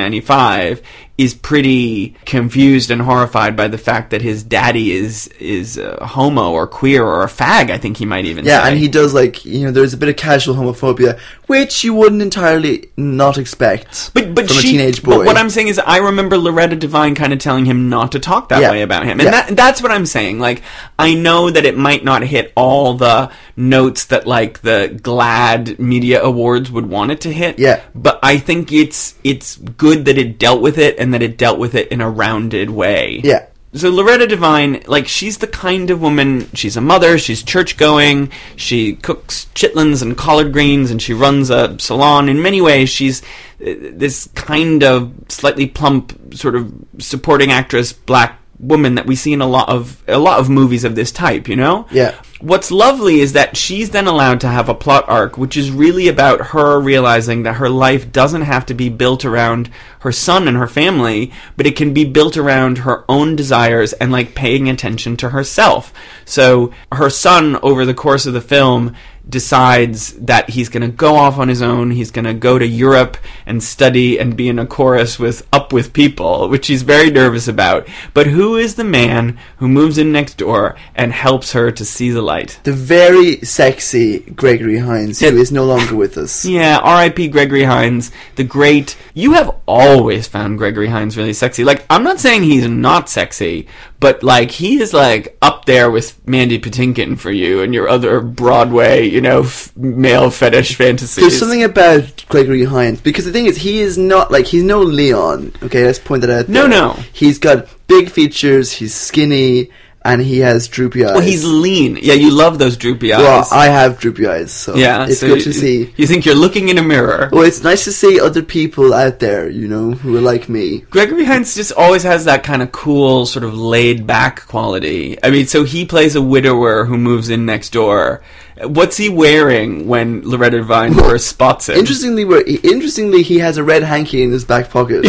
1995 is pretty confused and horrified by the fact that his daddy is a homo or queer or a fag, I think he might even say. Yeah, and he does, there's a bit of casual homophobia, which you wouldn't entirely not expect from a teenage boy. But what I'm saying is I remember Loretta Devine kind of telling him not to talk that way about him. And that's what I'm saying. I know that it might not hit all the notes that, the GLAAD Media Awards would want it to hit. Yeah. But I think it's good that it dealt with it, and that it dealt with it in a rounded way. Yeah. So Loretta Devine, she's the kind of woman, she's a mother, she's church-going, she cooks chitlins and collard greens, and she runs a salon. In many ways, she's this kind of slightly plump, sort of supporting actress, black woman that we see in a lot of movies of this type, Yeah. What's lovely is that she's then allowed to have a plot arc, which is really about her realizing that her life doesn't have to be built around her son and her family, but it can be built around her own desires and paying attention to herself. So her son, over the course of the film, decides that he's going to go off on his own. He's going to go to Europe and study and be in a chorus with Up With People, which he's very nervous about. But who is the man who moves in next door and helps her to see the light? The very sexy Gregory Hines, who is no longer with us. Yeah, R.I.P. Gregory Hines, the great... You have always found Gregory Hines really sexy. I'm not saying he's not sexy, but, he is, up there with Mandy Patinkin for you and your other Broadway, male fetish fantasies. There's something about Gregory Hines, because the thing is, he is not, he's no Leon. Okay, let's point that out there. No. He's got big features, he's skinny, and he has droopy eyes. Well, he's lean. Yeah, you love those droopy eyes. Well, I have droopy eyes, so it's good to see. You think you're looking in a mirror. Well, it's nice to see other people out there, who are like me. Gregory Hines just always has that kind of cool, sort of laid-back quality. I mean, so he plays a widower who moves in next door. What's he wearing when Loretta Devine first spots him? Interestingly, he has a red hanky in his back pocket.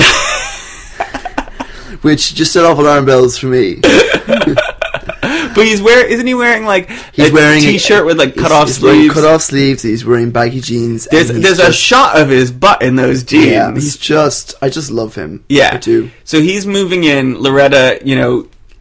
Which just set off alarm bells for me. But isn't he wearing a t-shirt with cut off sleeves? Cut off sleeves. He's wearing baggy jeans. There's a shot of his butt in those jeans. Yeah, I just love him. Yeah. I do. So he's moving in. Loretta,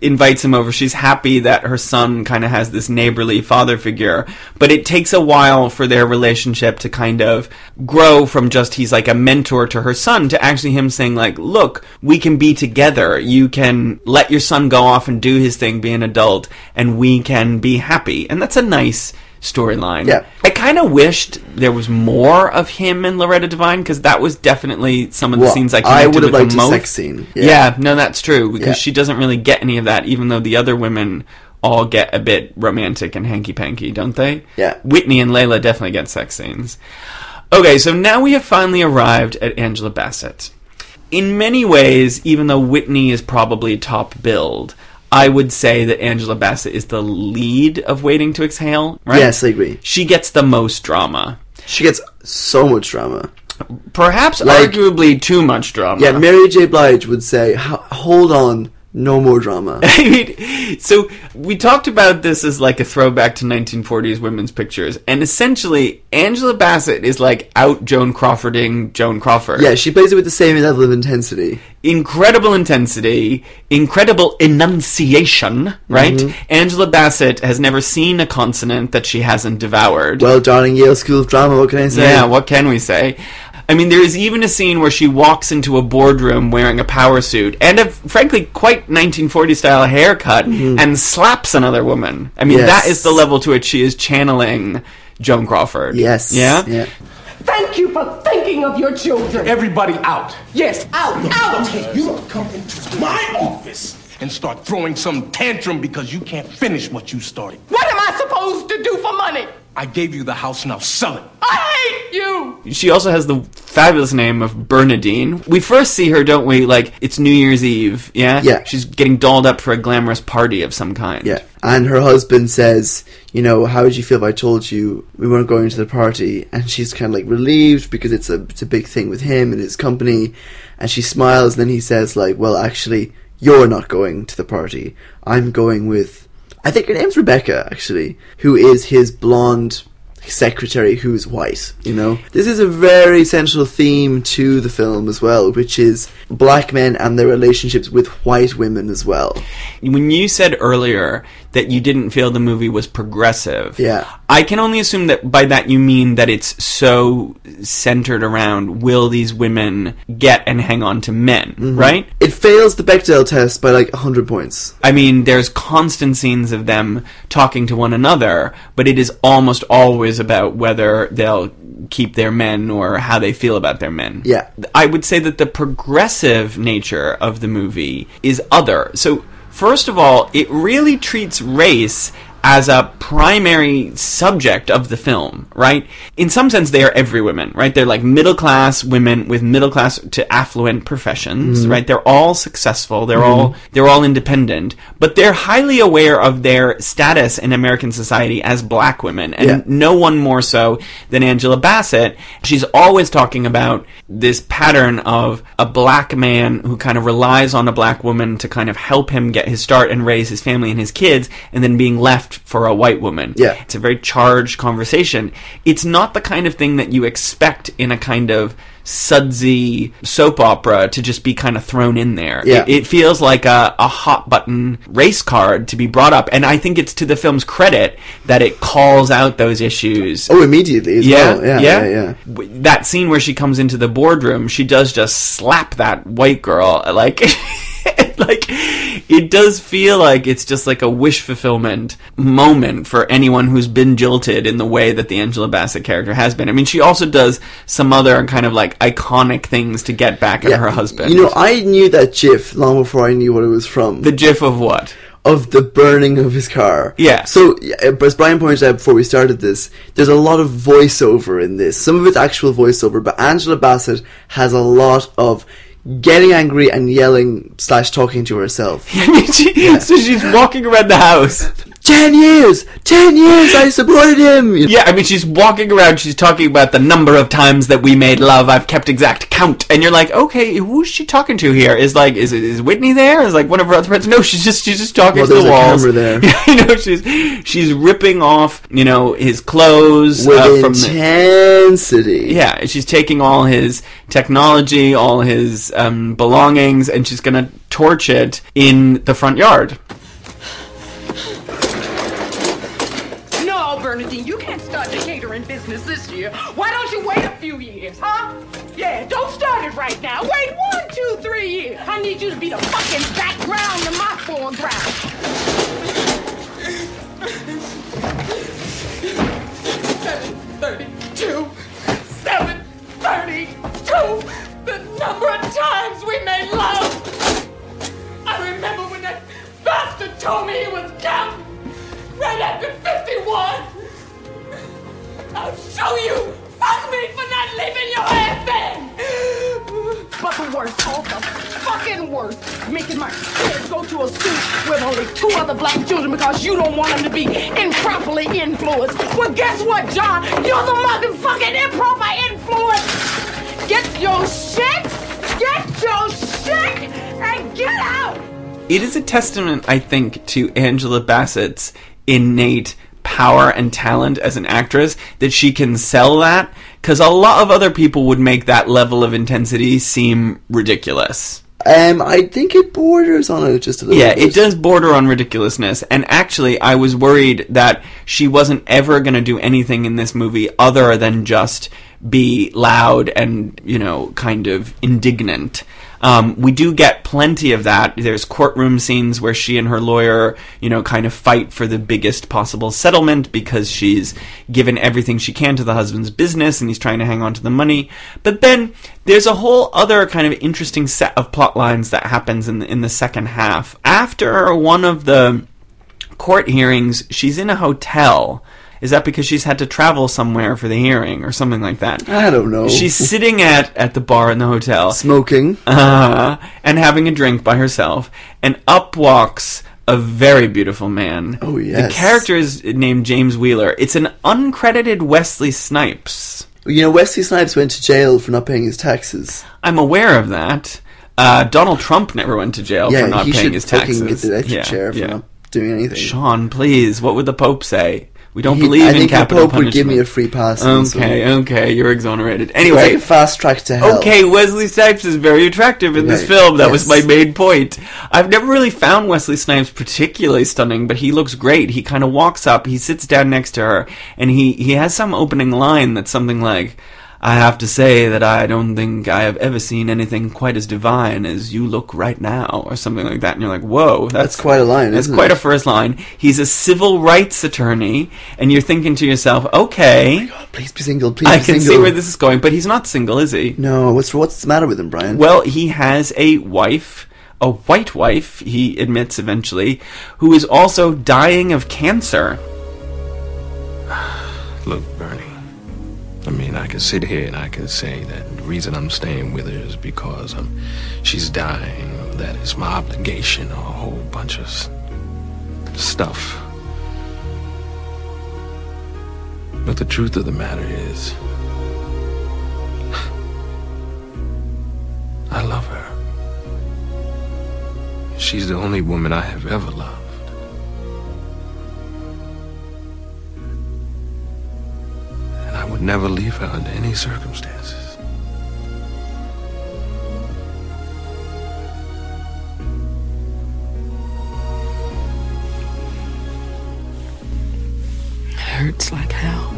invites him over. She's happy that her son kind of has this neighborly father figure, but it takes a while for their relationship to kind of grow from just he's like a mentor to her son to actually him saying like, look, we can be together. You can let your son go off and do his thing, be an adult, and we can be happy. And that's a nice storyline. Yeah. I kind of wished there was more of him and Loretta Devine, because that was definitely some of the scenes I connected would have with liked the most. a sex scene. Yeah, no, that's true, because she doesn't really get any of that, even though the other women all get a bit romantic and hanky-panky, don't they? Yeah. Whitney and Layla definitely get sex scenes. Okay, so now we have finally arrived at Angela Bassett. In many ways, even though Whitney is probably top billed, I would say that Angela Bassett is the lead of Waiting to Exhale, right? Yes, I agree. She gets the most drama. She gets so much drama. Perhaps Like- arguably too much drama. Yeah, Mary J. Blige would say, hold on, no more drama. I mean, so we talked about this as like a throwback to 1940s women's pictures, and essentially Angela Bassett is like out Joan Crawfording Joan Crawford. Yeah, she plays it with the same level of intensity. Incredible intensity, incredible enunciation, right? Mm-hmm. Angela Bassett has never seen a consonant that she hasn't devoured. Well, darling Yale School of Drama, what can I say? Yeah, what can we say? I mean, there is even a scene where she walks into a boardroom wearing a power suit and a, frankly, quite 1940s-style haircut and slaps another woman. I mean, Yes. that is the level to which she is channeling Joan Crawford. Yes. Yeah? Yeah. Thank you for thinking of your children. Everybody out. Yes, out, out. Okay, you don't come into my office and start throwing some tantrum because you can't finish what you started. What am I supposed to do for money? I gave you the house, now sell it. I hate you. She also has the fabulous name of Bernadine. We first see her, don't we, like, it's New Year's Eve, yeah? Yeah. She's getting dolled up for a glamorous party of some kind. Yeah. And her husband says, you know, how would you feel if I told you we weren't going to the party? And she's kind of like relieved because it's a big thing with him and his company. And she smiles, and then he says like, well, actually, you're not going to the party. I'm going with, I think her name's Rebecca, actually, who is his blonde secretary who's white, you know. This is a very central theme to the film as well, which is black men and their relationships with white women as well. When you said earlier that you didn't feel the movie was progressive, Yeah. I can only assume that by that you mean that it's so centered around will these women get and hang on to men, right? It fails the Bechdel test by like 100 points. I mean, there's constant scenes of them talking to one another, but it is almost always about whether they'll keep their men or how they feel about their men. Yeah. I would say that the progressive nature of the movie is other. So, first of all, it really treats race as a primary subject of the film, right? In some sense, they are every women, right? They're like middle-class women with middle-class to affluent professions, right? They're all successful. They're all independent, but they're highly aware of their status in American society as black women, and no one more so than Angela Bassett. She's always talking about this pattern of a black man who kind of relies on a black woman to kind of help him get his start and raise his family and his kids, and then being left for a white woman. Yeah. It's a very charged conversation. It's not the kind of thing that you expect in a kind of sudsy soap opera to just be kind of thrown in there. Yeah. It feels like a hot button race card to be brought up, and I think it's to the film's credit that it calls out those issues. Oh, immediately as well. Yeah. That scene where she comes into the boardroom, she does just slap that white girl, like... like, it does feel like it's just like a wish fulfillment moment for anyone who's been jilted in the way that the Angela Bassett character has been. I mean, she also does some other kind of like iconic things to get back at her husband. You know, I knew that GIF long before I knew what it was from. The GIF of what? Of the burning of his car. Yeah. So, as Brian pointed out before we started this, there's a lot of voiceover in this. Some of it's actual voiceover, but Angela Bassett has a lot of getting angry and yelling / talking to herself. I mean, so she's walking around the house. 10 years! 10 years! I supported him! Yeah, I mean, she's walking around, she's talking about the number of times that we made love, I've kept exact count, and you're like, okay, who's she talking to here? Is Whitney there? Is like one of her other friends? No, she's just talking to the walls. There's a camera there. You know, she's ripping off, you know, his clothes With from intensity. Yeah, she's taking all his technology, all his belongings, and she's gonna torch it in the front yard. Oscars this year. Why don't you wait a few years, huh? Yeah, don't start it right now. Wait 1, 2, 3 years. I need you to be the fucking background to my foreground. 732. 732. The number of times we made love. I remember when that bastard told me he was counting right after 51. I'll show you. Fuck me for not leaving your ass in. But the worst, all the fucking worst, making my kids go to a school with only 2 other black children because you don't want them to be improperly influenced. Well, guess what, John? You're the motherfucking improper influence. Get your shit, and get out. It is a testament, I think, to Angela Bassett's innate power and talent as an actress that she can sell that, because a lot of other people would make that level of intensity seem ridiculous. I think it borders on it just a little bit. Yeah, it does border on ridiculousness, and actually I was worried that she wasn't ever going to do anything in this movie other than just be loud and, kind of indignant. We do get plenty of that. There's courtroom scenes where she and her lawyer, kind of fight for the biggest possible settlement because she's given everything she can to the husband's business and he's trying to hang on to the money. But then there's a whole other kind of interesting set of plot lines that happens in the second half. After one of the court hearings, she's in a hotel. Is that because she's had to travel somewhere for the hearing or something like that? I don't know. She's sitting at the bar in the hotel. Smoking. And having a drink by herself. And up walks a very beautiful man. Oh, yes. The character is named James Wheeler. It's an uncredited Wesley Snipes. Wesley Snipes went to jail for not paying his taxes. I'm aware of that. Donald Trump never went to jail for not paying his taxes. Yeah, he should fucking get the electric chair for not doing anything. Sean, please, what would the Pope say? We don't believe in capital punishment. I think the Pope would give me a free pass. Okay, you're exonerated. Anyway. It's like a fast track to hell. Okay, Wesley Snipes is very attractive in this film. That was my main point. I've never really found Wesley Snipes particularly stunning, but he looks great. He kind of walks up, he sits down next to her, and he has some opening line that's something like, I have to say that I don't think I have ever seen anything quite as divine as you look right now, or something like that. And you're like, whoa, that's quite a line, That's quite a first line. He's a civil rights attorney, and you're thinking to yourself, okay. Oh my God, please be single, please be single. I can see where this is going, but he's not single, is he? No, what's the matter with him, Brian? Well, he has a wife, a white wife, he admits eventually, who is also dying of cancer. Look, Bernie. I can sit here and I can say that the reason I'm staying with her is because she's dying, or that it's my obligation, or a whole bunch of stuff. But the truth of the matter is, I love her. She's the only woman I have ever loved. I would never leave her under any circumstances. It hurts like hell.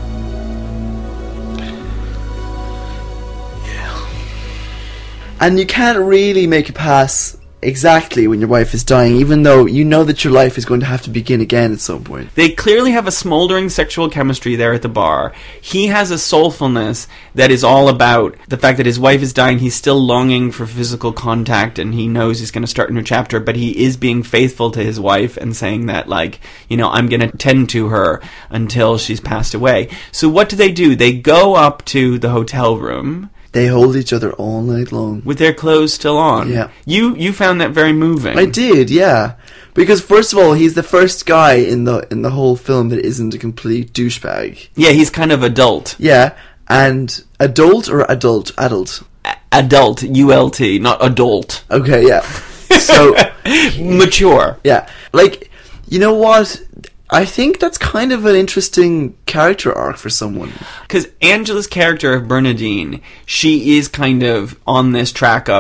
Yeah. And you can't really make a pass exactly when your wife is dying, even though you know that your life is going to have to begin again at some point. They clearly have a smoldering sexual chemistry there at the bar. He has a soulfulness that is all about the fact that his wife is dying. He's still longing for physical contact, and he knows he's going to start a new chapter, but he is being faithful to his wife and saying that, I'm going to tend to her until she's passed away. So what do? They go up to the hotel room. They hold each other all night long. With their clothes still on. Yeah. You found that very moving. I did, yeah. Because first of all, he's the first guy in the whole film that isn't a complete douchebag. Yeah, he's kind of adult. Yeah, and adult or adult? Adult. Adult, U-L-T, not adult. Okay, yeah. So mature. Yeah. You know what? I think that's kind of an interesting character arc for someone. Because Angela's character of Bernadine, she is kind of on this track of,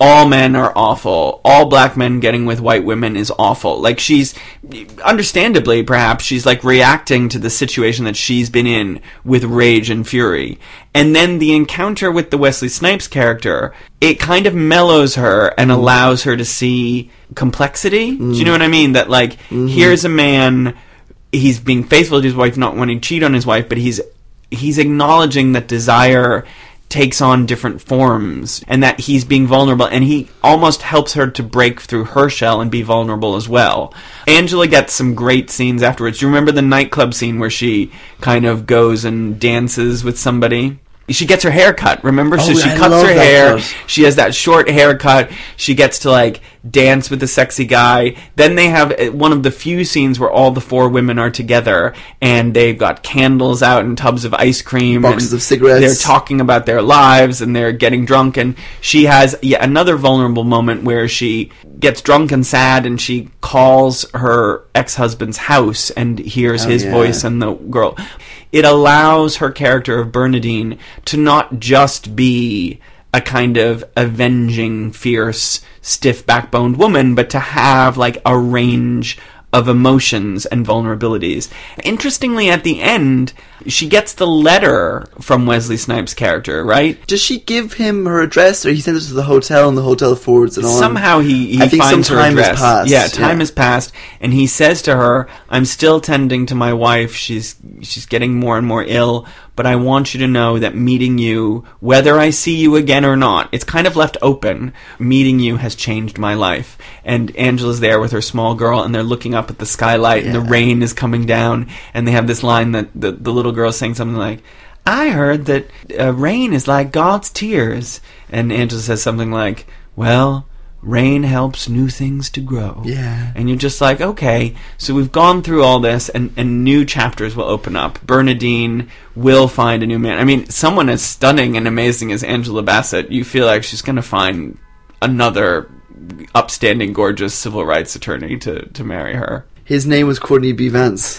all men are awful. All black men getting with white women is awful. Like, she's, understandably, perhaps, she's like reacting to the situation that she's been in with rage and fury. And then the encounter with the Wesley Snipes character, it kind of mellows her and allows her to see complexity. Do you know what I mean? That, like, here's a man, he's being faithful to his wife, not wanting to cheat on his wife, but he's acknowledging that desire takes on different forms, and that he's being vulnerable, and he almost helps her to break through her shell and be vulnerable as well. Angela gets some great scenes afterwards. Do you remember the nightclub scene where she kind of goes and dances with somebody? She gets her hair cut, remember? So she cuts her hair, she has that short haircut, she gets to, like, dance with the sexy guy. Then they have one of the few scenes where all the four women are together, and they've got candles out and tubs of ice cream. Boxes of cigarettes. They're talking about their lives, and they're getting drunk, and she has yet another vulnerable moment where she gets drunk and sad, and she calls her ex-husband's house and hears his voice and the girl. It allows her character of Bernadine to not just be a kind of avenging, fierce, stiff-backboned woman, but to have, like, a range of emotions and vulnerabilities. Interestingly, at the end, she gets the letter from Wesley Snipes' character, right? Does she give him her address, or he sends it to the hotel, and the hotel forwards it on? Somehow he I think finds some her time address. has passed. Yeah, time has passed, and he says to her, "I'm still tending to my wife. She's getting more and more ill, but I want you to know that meeting you, whether I see you again or not," it's kind of left open, "meeting you has changed my life." And Angela's there with her small girl, and they're looking up at the skylight, and the rain is coming down, and they have this line that the little girl's saying something like, "I heard that rain is like God's tears." And Angela says something like, "Well, rain helps new things to grow." Yeah. And you're just like, okay, so we've gone through all this, and new chapters will open up. Bernadine will find a new man. I mean, someone as stunning and amazing as Angela Bassett, you feel like she's going to find another upstanding, gorgeous civil rights attorney to marry her. His name was Courtney B. Vance.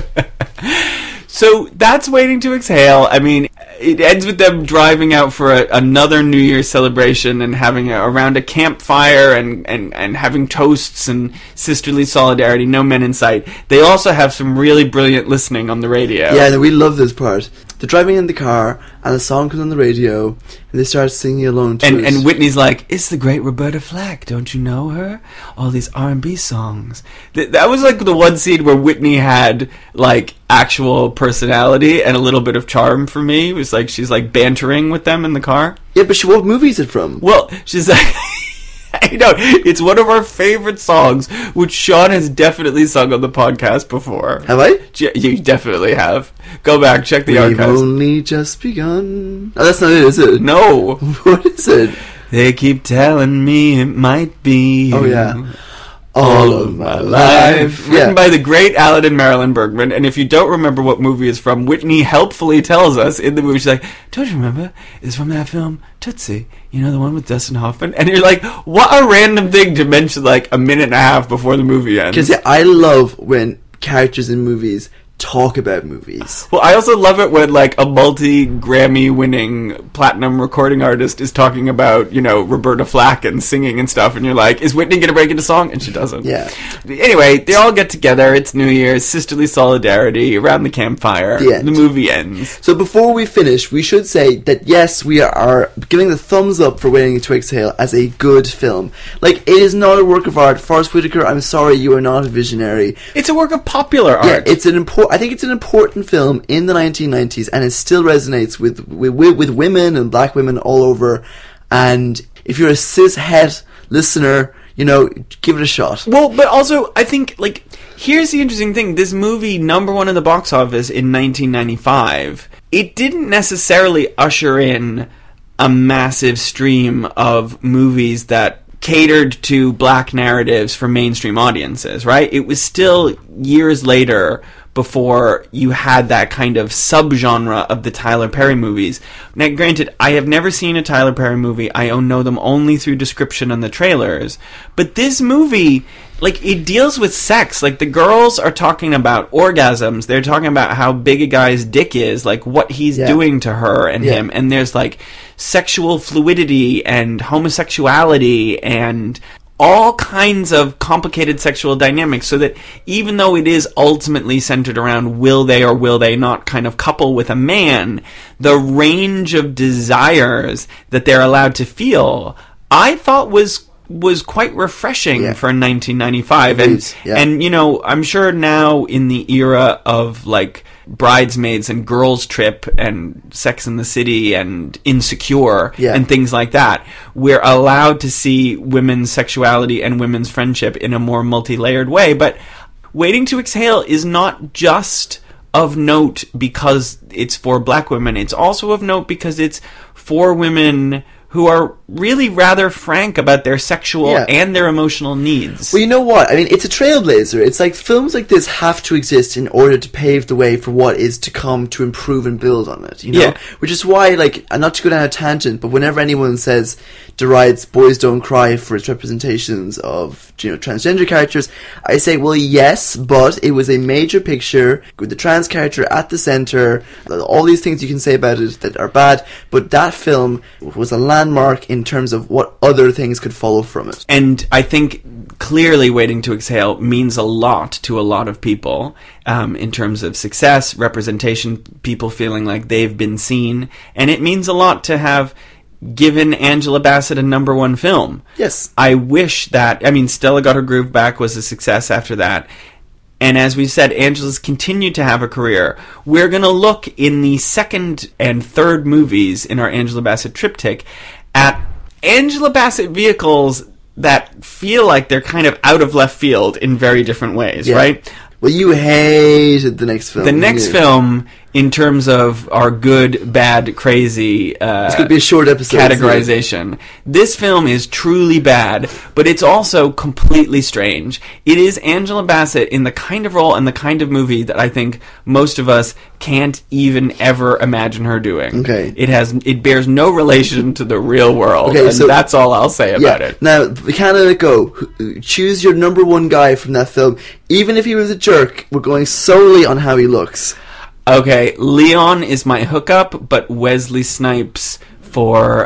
So that's Waiting to Exhale. I mean, it ends with them driving out for another New Year's celebration and having around a campfire and having toasts and sisterly solidarity, no men in sight. They also have some really brilliant listening on the radio. Yeah, we love this part. They're driving in the car, and a song comes on the radio, and they start singing along to it. And Whitney's like, "It's the great Roberta Flack, don't you know her? All these R&B songs." That was like the one scene where Whitney had, like, actual personality and a little bit of charm for me. It was like she's, like, bantering with them in the car. Yeah, but what movie is it from? Well, she's like... I know, it's one of our favorite songs, which Sean has definitely sung on the podcast before. Have I? You definitely have. Go back, check the We've archives. only just begun. Oh, that's not it, is it? No. What is it? They keep telling me it might be Oh, yeah. All of My Life. Yeah. Written by the great Alan and Marilyn Bergman. And if you don't remember what movie it's from, Whitney helpfully tells us in the movie, she's like, "Don't you remember? It's from that film, Tootsie. You know, the one with Dustin Hoffman?" And you're like, what a random thing to mention, like, a minute and a half before the movie ends. Because I love when characters in movies talk about movies. Well, I also love it when, like, a multi-Grammy-winning platinum recording artist is talking about, you know, Roberta Flack and singing and stuff, and you're like, is Whitney going to break into song? And she doesn't. Yeah. Anyway, they all get together, it's New Year's, sisterly solidarity, around the campfire, The end. the movie ends. So before we finish, we should say that yes, we are giving the thumbs up for Waiting to Exhale as a good film. Like, it is not a work of art. Forrest Whitaker, I'm sorry, you are not a visionary. It's a work of popular art. Yeah, I think it's an important film in the 1990s, and it still resonates with women and black women all over. And if you're a cis-het listener, you know, give it a shot. Well, but also, I think, like, here's the interesting thing. This movie, #1 in the box office in 1995, it didn't necessarily usher in a massive stream of movies that catered to black narratives for mainstream audiences, right? It was still, years later, before you had that kind of subgenre of the Tyler Perry movies. Now, granted, I have never seen a Tyler Perry movie. I know them only through description on the trailers. But this movie, like, it deals with sex. Like, the girls are talking about orgasms. They're talking about how big a guy's dick is, like, what he's doing to her and him. And there's, like, sexual fluidity and homosexuality and all kinds of complicated sexual dynamics, so that even though it is ultimately centered around will they or will they not kind of couple with a man, the range of desires that they're allowed to feel, I thought was quite refreshing for 1995. And, you know, I'm sure now in the era of, like, Bridesmaids and Girls Trip and Sex and the City and Insecure and things like that, we're allowed to see women's sexuality and women's friendship in a more multi-layered way. But Waiting to Exhale is not just of note because it's for black women. It's also of note because it's for women who are really rather frank about their sexual and their emotional needs. Well, you know what? I mean, it's a trailblazer. It's like films like this have to exist in order to pave the way for what is to come, to improve and build on it, you know? Yeah. Which is why, like, and not to go down a tangent, but whenever anyone derides Boys Don't Cry for its representations of, you know, transgender characters, I say, well, yes, but it was a major picture with the trans character at the centre, all these things you can say about it that are bad, but that film was a landmark in terms of what other things could follow from it. And I think clearly Waiting to Exhale means a lot to a lot of people in terms of success, representation, people feeling like they've been seen, and it means a lot to have given Angela Bassett a #1 film. Yes. I wish that, I mean, Stella Got Her Groove Back was a success after that. And as we said, Angela's continued to have a career. We're going to look in the second and third movies in our Angela Bassett triptych at Angela Bassett vehicles that feel like they're kind of out of left field in very different ways, right? Well, you hated the next film. The next film, in terms of our good, bad, crazy it's going to be a short episode categorization. This film is truly bad, but it's also completely strange. It is Angela Bassett in the kind of role and the kind of movie that I think most of us can't even ever imagine her doing. Okay. It bears no relation to the real world, and so that's all I'll say about it. Now, we can't let it go. Choose your #1 guy from that film. Even if he was a jerk, we're going solely on how he looks. Okay, Leon is my hookup, but Wesley Snipes for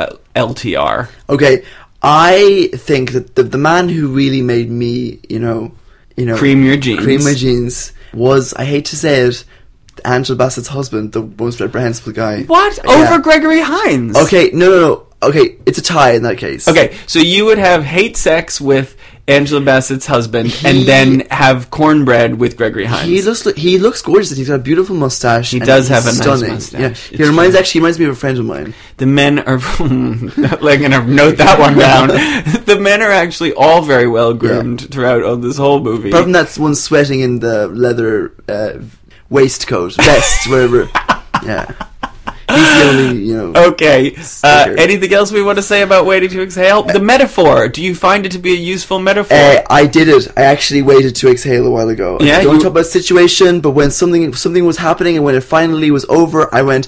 LTR. Okay, I think that the man who really made me, you know, cream your jeans was, I hate to say it, Angela Bassett's husband, the most reprehensible guy. What? Over Gregory Hines? Okay, no. Okay, it's a tie in that case. Okay, so you would have hate sex with Angela Bassett's husband and then have cornbread with Gregory Hines. He looks gorgeous. He's got a beautiful mustache. He does have a stunning. nice mustache. Yeah. He reminds me of a friend of mine. The men are like, gonna note that one down. The men are actually all very well groomed throughout this whole movie. Apart from that one sweating in the leather waistcoat, vest, whatever. Yeah. He's the only, Okay. Anything else we want to say about Waiting to Exhale? The metaphor. Do you find it to be a useful metaphor? I did it. I actually waited to exhale a while ago. Yeah, I don't talk about situation, but when something was happening and when it finally was over, I went,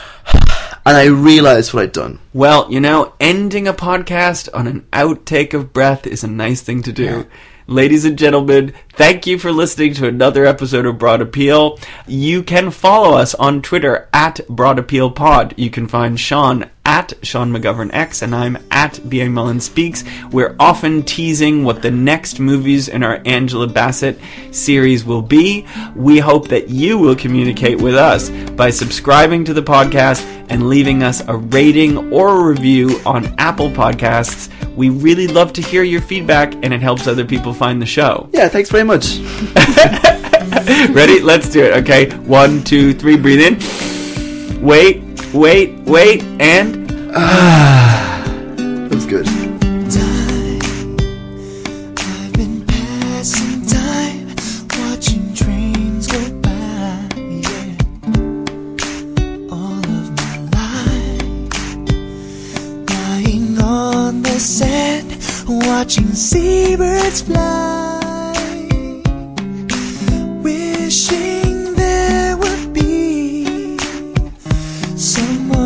and I realized what I'd done. Well, ending a podcast on an outtake of breath is a nice thing to do. Yeah. Ladies and gentlemen, thank you for listening to another episode of Broad Appeal. You can follow us on Twitter at Broad Appeal Pod. You can find Sean at Sean McGovern X, and I'm at B.A. Mullen Speaks. We're often teasing what the next movies in our Angela Bassett series will be. We hope that you will communicate with us by subscribing to the podcast and leaving us a rating or a review on Apple Podcasts. We really love to hear your feedback, and it helps other people find the show. Yeah, thanks very much. Ready? Let's do it, okay? 1, 2, 3, breathe in. Wait, and... That was good. I've been passing time, watching trains go by, yeah. All of my life, lying on the sand, watching seabirds fly, wishing someone